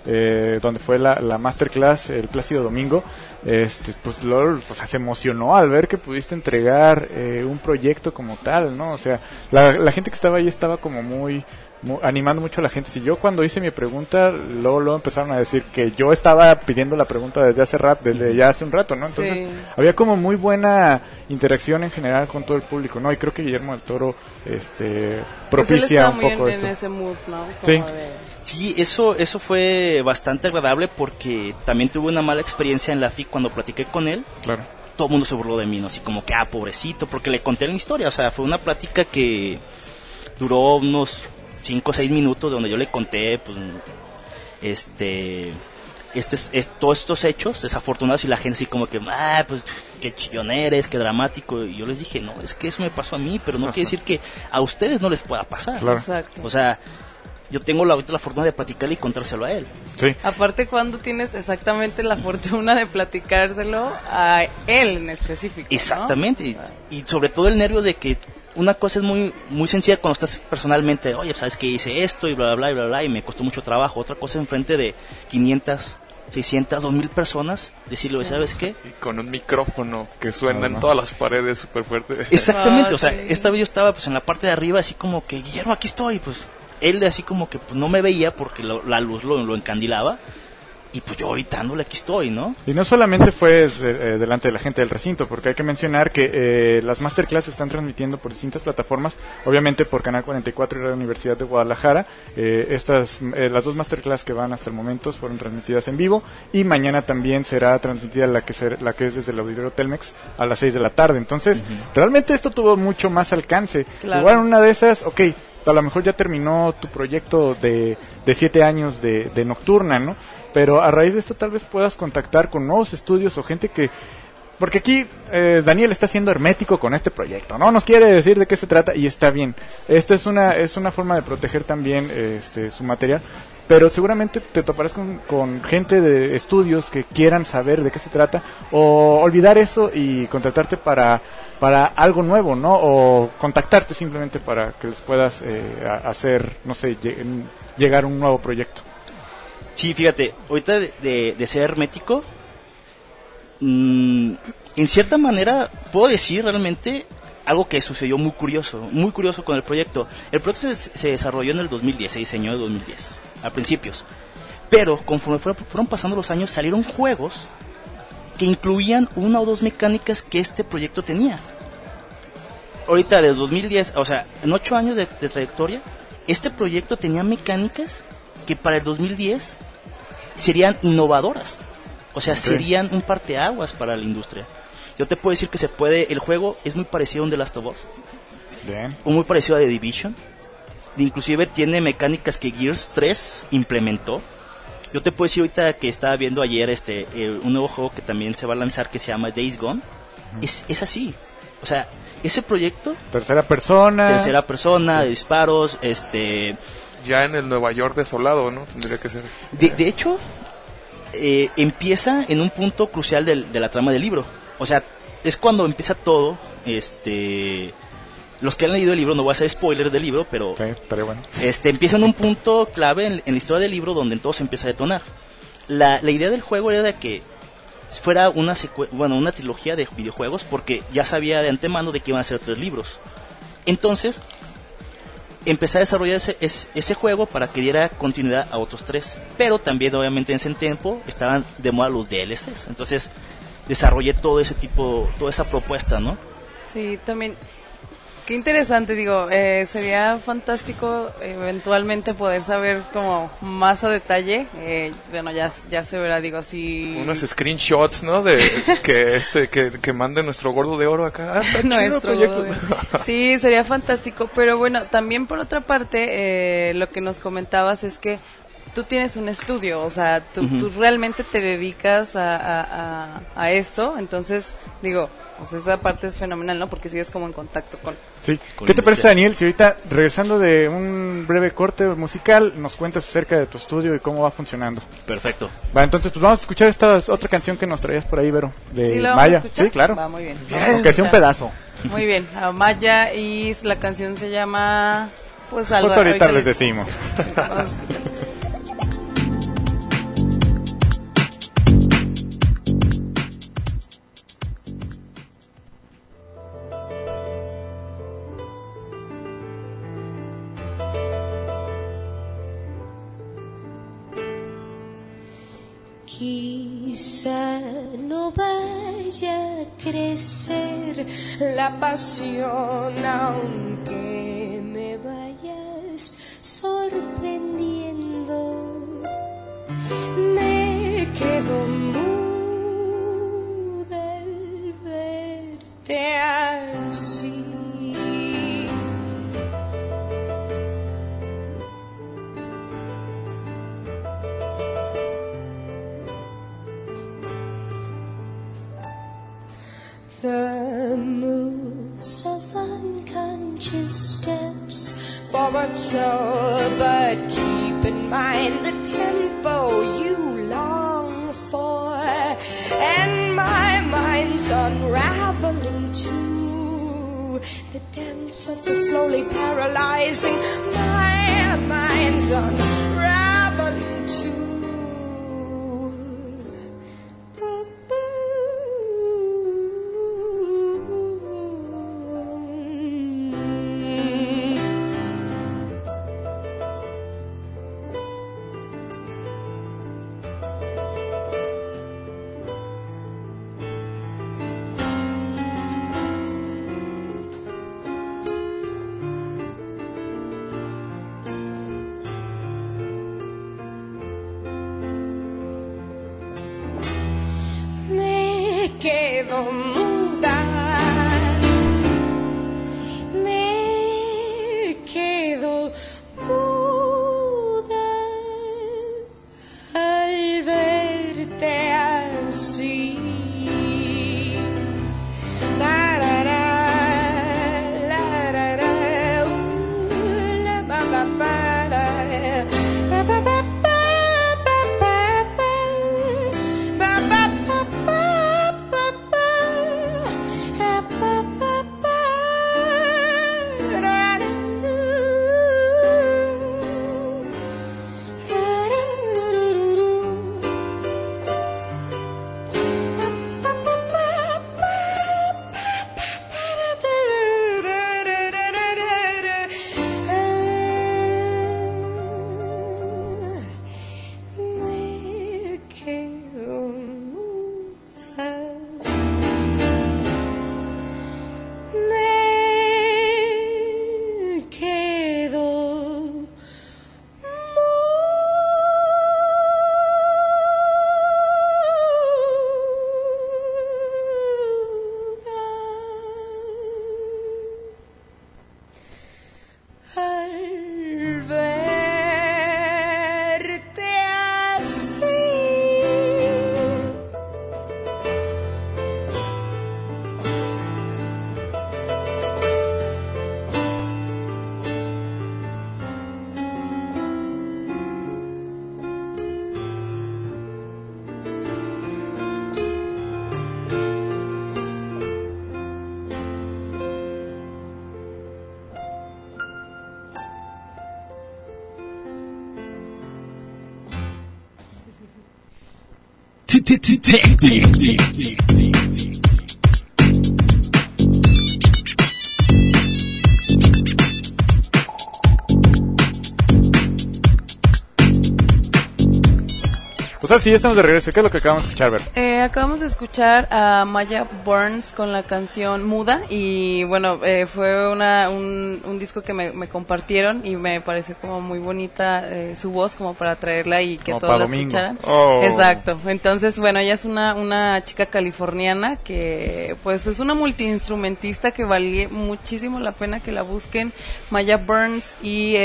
donde fue la masterclass el Plácido Domingo, pues Lord, o sea, se emocionó al ver que pudiste entregar un proyecto como tal, ¿no? O sea, la gente que estaba ahí estaba como muy animando mucho a la gente. Si yo cuando hice mi pregunta, luego empezaron a decir que yo estaba pidiendo la pregunta desde ya hace un rato, ¿no? Entonces, sí, había como muy buena interacción en general con todo el público, ¿no? Y creo que Guillermo del Toro propicia un poco esto. En ese mood, ¿no? Como sí. Sí, eso fue bastante agradable porque también tuve una mala experiencia en la FIC cuando platiqué con él. Claro. Todo el mundo se burló de mí, ¿no? Así como que, pobrecito, porque le conté la historia. O sea, fue una plática que duró unos 5 o 6 minutos, donde yo le conté, pues, todos estos hechos desafortunados, y la gente así como que, pues, qué chillón eres, qué dramático. Y yo les dije, no, es que eso me pasó a mí, pero no quiere decir que a ustedes no les pueda pasar. Claro. Exacto. O sea, yo tengo ahorita la fortuna de platicarle y contárselo a él. Sí. Aparte, cuando tienes exactamente la fortuna de platicárselo a él en específico, exactamente, ¿no? y sobre todo el nervio de que una cosa es muy muy sencilla cuando estás personalmente, oye, sabes que hice esto y bla bla bla bla y me costó mucho trabajo. Otra cosa enfrente de 500, 600, 2000 personas, decirle, ¿sabes qué? Y con un micrófono que suena en todas las paredes súper fuerte. Exactamente, o sea, esta vez yo estaba pues en la parte de arriba así como que, Guillermo, aquí estoy, pues él así como que pues, no me veía porque la luz lo encandilaba. Y pues yo gritándole, aquí estoy, ¿no? Y no solamente fue delante de la gente del recinto, porque hay que mencionar que las masterclass se están transmitiendo por distintas plataformas, obviamente por Canal 44 y Radio Universidad de Guadalajara. Las 2 masterclass que van hasta el momento fueron transmitidas en vivo, y mañana también será transmitida la que es desde el Auditorio Telmex a las 6 de la tarde. Entonces, realmente esto tuvo mucho más alcance. Claro. Igual una de esas, a lo mejor ya terminó tu proyecto de 7 años de Nocturna, ¿no? Pero a raíz de esto tal vez puedas contactar con nuevos estudios o gente que... Porque aquí Daniel está siendo hermético con este proyecto, no nos quiere decir de qué se trata, y está bien. Esto es una forma de proteger también su material, pero seguramente te toparás con gente de estudios que quieran saber de qué se trata, o olvidar eso y contratarte para algo nuevo, ¿no? O contactarte simplemente para que les puedas hacer, no sé, llegar a un nuevo proyecto. Sí, fíjate, ahorita de ser hermético, en cierta manera puedo decir realmente algo que sucedió muy curioso con el proyecto. El proyecto se desarrolló en el 2010, se diseñó en el 2010, a principios. Pero conforme fueron pasando los años, salieron juegos que incluían 1 o 2 mecánicas que este proyecto tenía. Ahorita, desde 2010, o sea, en 8 años de trayectoria, este proyecto tenía mecánicas que para el 2010 serían innovadoras. O sea, serían un parteaguas para la industria. Yo te puedo decir que el juego es muy parecido a un The Last of Us. Bien. O muy parecido a The Division. Inclusive tiene mecánicas que Gears 3 implementó. Yo te puedo decir ahorita que estaba viendo ayer un nuevo juego que también se va a lanzar que se llama Days Gone. Es así. O sea, ese proyecto... Tercera persona, de disparos, ya en el Nueva York desolado, ¿no? Tendría que ser. De hecho, empieza en un punto crucial de la trama del libro. O sea, es cuando empieza todo. Los que han leído el libro, no voy a hacer spoilers del libro, pero bueno. Empieza en un punto clave en la historia del libro donde todo se empieza a detonar. La idea del juego era de que fuera una trilogía de videojuegos, porque ya sabía de antemano de que iban a ser 3 libros. Entonces empecé a desarrollar ese juego para que diera continuidad a otros 3, pero también obviamente en ese tiempo estaban de moda los DLCs, entonces desarrollé toda esa propuesta, ¿no? Sí, también, qué interesante, digo, sería fantástico eventualmente poder saber como más a detalle, bueno, ya se verá, digo, si... Unos screenshots, ¿no? De que mande nuestro gordo de oro acá. Nuestro gordo de oro. Sí, sería fantástico, pero bueno, también por otra parte, lo que nos comentabas es que tú tienes un estudio, o sea, tú realmente te dedicas a esto, entonces, digo... Pues esa parte es fenomenal, ¿no? Porque sigues como en contacto con... Sí. ¿Qué te parece, Daniel? Si ahorita, regresando de un breve corte musical, nos cuentas acerca de tu estudio y cómo va funcionando. Perfecto. Va, entonces, pues vamos a escuchar esta otra canción que nos traías por ahí, Vero, de Maya. Sí, claro. Va, muy bien. Aunque sea un pedazo. Muy bien, a Maya, y la canción se llama... Pues ahorita les decimos. Vamos a escuchar. Quizá no vaya a crecer la pasión, aunque me vayas sorprendiendo. Me quedo muda al verte así. The moves of unconscious steps forward so, but keep in mind the tempo you long for, and my mind's unraveling too, the dance of the slowly paralyzing, my mind's unraveling too. Quedo muda, me quedo muda al verte así. La la la, la la la, la ba ba ba, ba ba ba. Pues así, estamos de regreso. ¿Qué es lo que acabamos de escuchar, Ver? Acabamos de escuchar a Maya Burns con la canción Muda y bueno, fue un disco que me compartieron y me pareció como muy bonita su voz como para traerla y que como todos la escucharan. Oh. Exacto. Entonces, bueno, ella es una chica californiana que pues es una multiinstrumentista que vale muchísimo la pena que la busquen, Maya Burns, y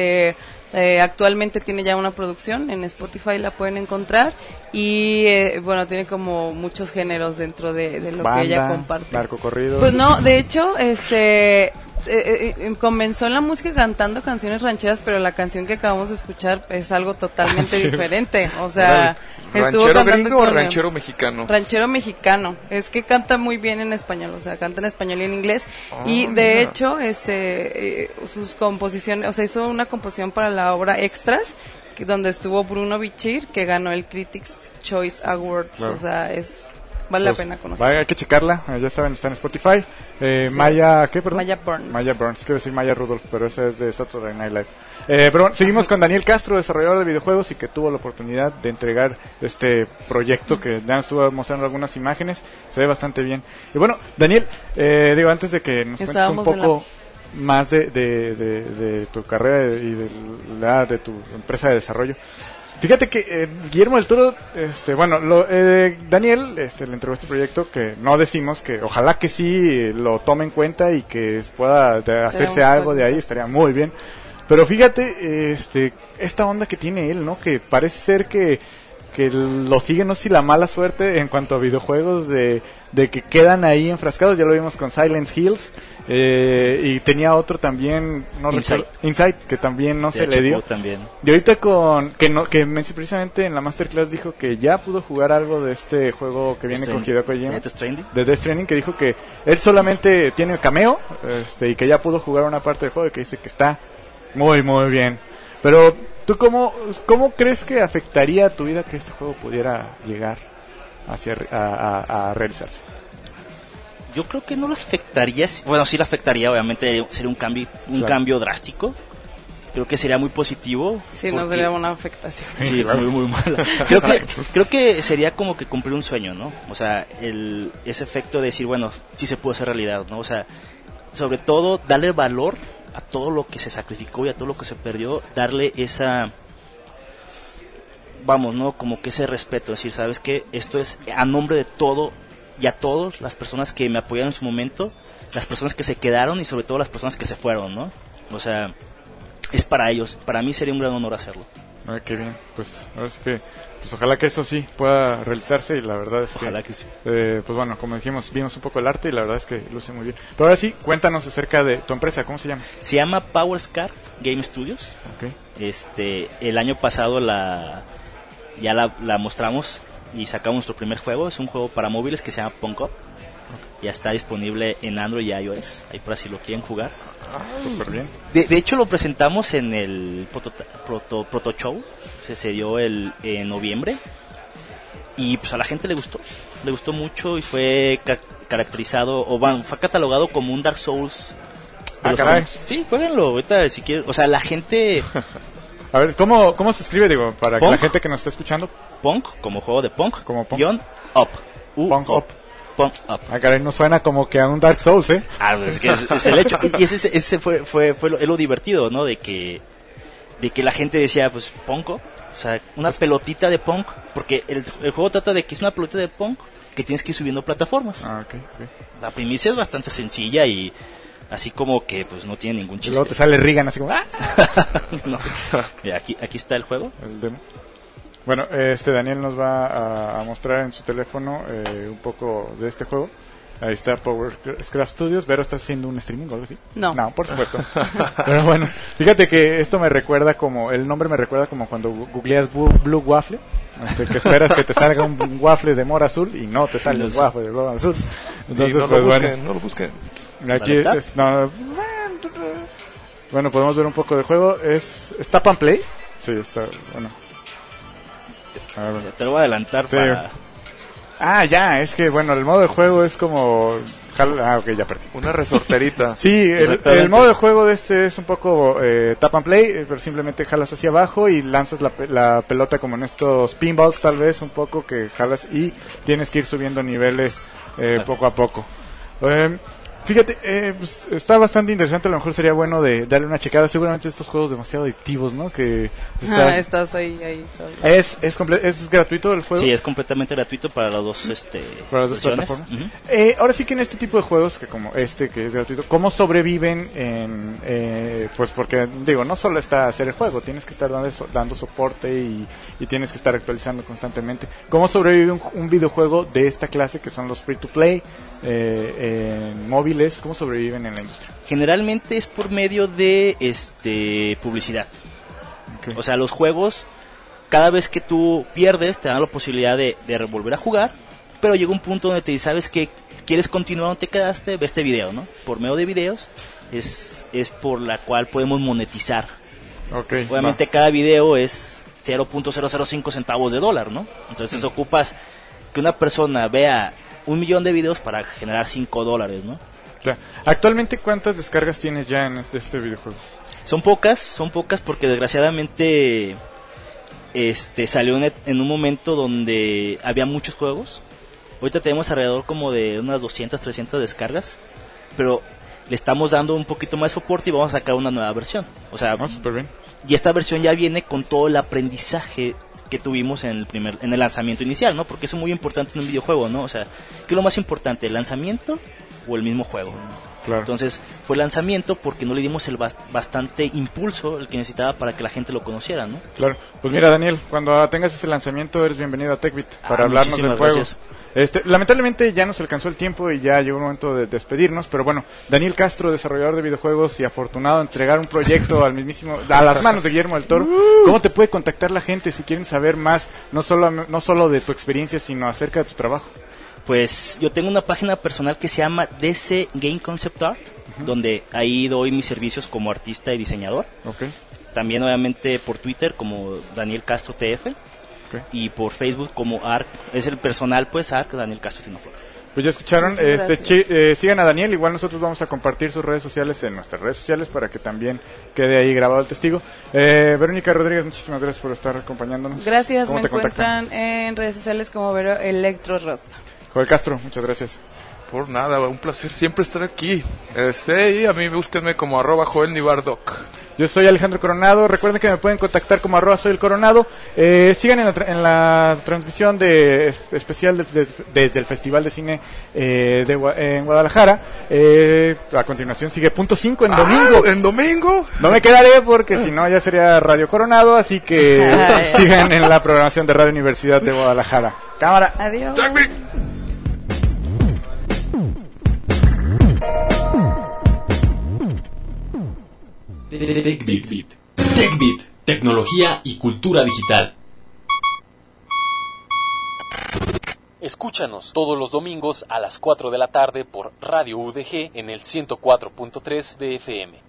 actualmente tiene ya una producción, en Spotify la pueden encontrar y bueno, tiene como muchos géneros dentro de lo banda, que ella comparte. Narcocorridos. Pues no, de hecho, comenzó en la música cantando canciones rancheras, pero la canción que acabamos de escuchar es algo totalmente diferente. O sea, estuvo ¿ranchero cantando gringo o ranchero mexicano? Ranchero mexicano. Es que canta muy bien en español, o sea, canta en español y en inglés. Y de hecho, sus composiciones, o sea, hizo una composición para la obra Extras, donde estuvo Bruno Bichir, que ganó el Critics' Choice Awards. Claro. O sea, es Vale pues, la pena conocerla. Hay que checarla, ya saben, está en Spotify. Sí, Maya, ¿qué, perdón? Maya Burns. Maya Burns, quiero decir Maya Rudolph, pero esa es de Saturday Night Live. Pero bueno, seguimos con Daniel Castro, desarrollador de videojuegos y que tuvo la oportunidad de entregar este proyecto que ya nos estuvo mostrando algunas imágenes, se ve bastante bien. Y bueno, Daniel, antes de que nos cuentes un poco más de tu carrera y de tu empresa de desarrollo. Fíjate que Guillermo del Toro, Daniel le entregó este proyecto que no decimos, que ojalá que sí lo tome en cuenta y que pueda hacerse algo de ahí, estaría muy bien. Pero fíjate, esta onda que tiene él, ¿no? Que parece ser que lo sigue, no sé si la mala suerte en cuanto a videojuegos de que quedan ahí enfrascados. Ya lo vimos con Silent Hills, y tenía otro también, no recuerdo, Inside, que también no se le dio. También. Y ahorita precisamente en la Masterclass dijo que ya pudo jugar algo de este juego que viene con Hideo Kojima, de Death Stranding, que dijo que él solamente tiene el cameo, y que ya pudo jugar una parte del juego y que dice que está muy, muy bien. Pero ¿tú cómo crees que afectaría a tu vida que este juego pudiera llegar a realizarse? Yo creo que no lo afectaría. Bueno, sí lo afectaría, obviamente sería un cambio drástico. Creo que sería muy positivo. Sí, no sería una afectación. Sí, muy mala. Creo que sería como que cumplir un sueño, ¿no? O sea, ese efecto de decir, bueno, sí se puede hacer realidad, ¿no? O sea, sobre todo darle valor a todo lo que se sacrificó y a todo lo que se perdió, darle esa, ¿no? Como que ese respeto, decir, ¿sabes qué? Esto es a nombre de todo y a todas las personas que me apoyaron en su momento, las personas que se quedaron y sobre todo las personas que se fueron, ¿no? O sea, es para ellos. Para mí sería un gran honor hacerlo. Ay, qué bien. Pues ojalá que eso sí pueda realizarse, y la verdad es ojalá que sí. Pues bueno, como dijimos, vimos un poco el arte y la verdad es que luce muy bien. Pero ahora sí, cuéntanos acerca de tu empresa, ¿cómo se llama? Se llama PowerScarf Game Studios. Okay. El año pasado ya la mostramos y sacamos nuestro primer juego. Es un juego para móviles que se llama Punk Up. Ya está disponible en Android y iOS, ahí para si lo quieren jugar. Súper bien. De hecho lo presentamos en el Proto Show, se dio en noviembre, y pues a la gente le gustó mucho y fue caracterizado, fue catalogado como un Dark Souls. Caray. Sí, jueguenlo ahorita si quieren, o sea, la gente... A ver, ¿cómo se escribe, para que la gente que nos está escuchando? Punk, como juego de punk, como punk. Guión up. Punk up. Punk up. Caray, no suena como que a un Dark Souls, ¿eh? Es que es el hecho. Y ese fue lo divertido, ¿no? De que la gente decía, pues, punk up. O sea, una pelotita de punk. Porque el juego trata de que es una pelotita de punk que tienes que ir subiendo plataformas. Okay. La primicia es bastante sencilla y así como que pues no tiene ningún chiste. Y luego te sale Regan así como... No. Mira, aquí está el juego. El demo. Bueno, Daniel nos va a mostrar en su teléfono un poco de este juego. Ahí está PowerScarf Studios. ¿Vero, estás haciendo un streaming o algo así? No, por supuesto. Pero bueno, fíjate que esto el nombre me recuerda como cuando googleas Blue Waffle, que esperas que te salga un waffle de mora azul y no te sale un waffle de mora azul. Entonces, no lo busquen. Aquí bueno, podemos ver un poco del juego. ¿Es Tap and Play? Sí, está bueno. Te lo voy a adelantar para... ya, es que bueno, el modo de juego es como... ok, ya perdí. Una resorterita. Sí, el modo de juego de es un poco tap and play, pero simplemente jalas hacia abajo y lanzas la pelota como en estos pinballs tal vez, un poco que jalas y tienes que ir subiendo niveles poco a poco. Fíjate, pues está bastante interesante. A lo mejor sería bueno de darle una checada. Seguramente estos juegos demasiado adictivos, ¿no? Que estás ahí. ¿Es gratuito el juego? Sí, es completamente gratuito para las dos plataformas. Ahora sí que en este tipo de juegos, que como que es gratuito, ¿cómo sobreviven pues porque, no solo está hacer el juego, tienes que estar dando soporte y tienes que estar actualizando constantemente. ¿Cómo sobrevive un videojuego de esta clase, que son los free to play, en móviles? ¿Cómo sobreviven en la industria? Generalmente es por medio de publicidad. Okay. O sea, los juegos, cada vez que tú pierdes, te dan la posibilidad de volver a jugar, pero llega un punto donde te dices, ¿sabes qué? ¿Quieres continuar donde te quedaste? Ve este video, ¿no? Por medio de videos es por la cual podemos monetizar. Okay, obviamente cada video es 0.005 centavos de dólar, ¿no? Entonces ocupas que una persona vea 1 millón de videos para generar $5, ¿no? Claro. Actualmente, ¿cuántas descargas tienes ya en este videojuego? Son pocas porque desgraciadamente salió en un momento donde había muchos juegos. Ahorita tenemos alrededor como de unas 200, 300 descargas, pero le estamos dando un poquito más de soporte y vamos a sacar una nueva versión. O sea, súper bien. Y esta versión ya viene con todo el aprendizaje que tuvimos en el lanzamiento inicial, ¿no? Porque eso es muy importante en un videojuego, ¿no? O sea, ¿qué es lo más importante, el lanzamiento o el mismo juego? Claro. Entonces, fue el lanzamiento porque no le dimos el bastante impulso el que necesitaba para que la gente lo conociera, ¿no? Claro. Pues mira, Daniel, cuando tengas ese lanzamiento eres bienvenido a TechBit para hablarnos del juego. Gracias. Lamentablemente ya nos alcanzó el tiempo y ya llegó el momento de despedirnos, pero bueno, Daniel Castro, desarrollador de videojuegos y afortunado de entregar un proyecto a las manos de Guillermo del Toro. ¿Cómo te puede contactar la gente si quieren saber más, no solo de tu experiencia, sino acerca de tu trabajo? Pues yo tengo una página personal que se llama DC Game Concept Art, donde ahí doy mis servicios como artista y diseñador. Okay. También obviamente por Twitter como Daniel Castro TF. Okay. Y por Facebook como ARC, es el personal pues ARC Daniel Castro Tinoflor. Pues ya escucharon, sigan a Daniel, igual nosotros vamos a compartir sus redes sociales en nuestras redes sociales para que también quede ahí grabado el testigo. Verónica Rodríguez, muchísimas gracias por estar acompañándonos. Gracias, me encuentran en redes sociales como Vero Electrorod. Joel Castro, muchas gracias. Por nada, un placer siempre estar aquí. Y a mí búsquenme como @JoelNibardoc. Yo soy Alejandro Coronado. Recuerden que me pueden contactar como @soyelcoronado. Sigan en la transmisión especial desde el Festival de Cine en Guadalajara. A continuación sigue Punto 5 en domingo. ¿En domingo? No me quedaré porque si no ya sería Radio Coronado. Así que sigan en la programación de Radio Universidad de Guadalajara. Cámara. Adiós. TechBit. TechBit, tecnología y cultura digital. Escúchanos todos los domingos a las 4 de la tarde por Radio UDG en el 104.3 de FM.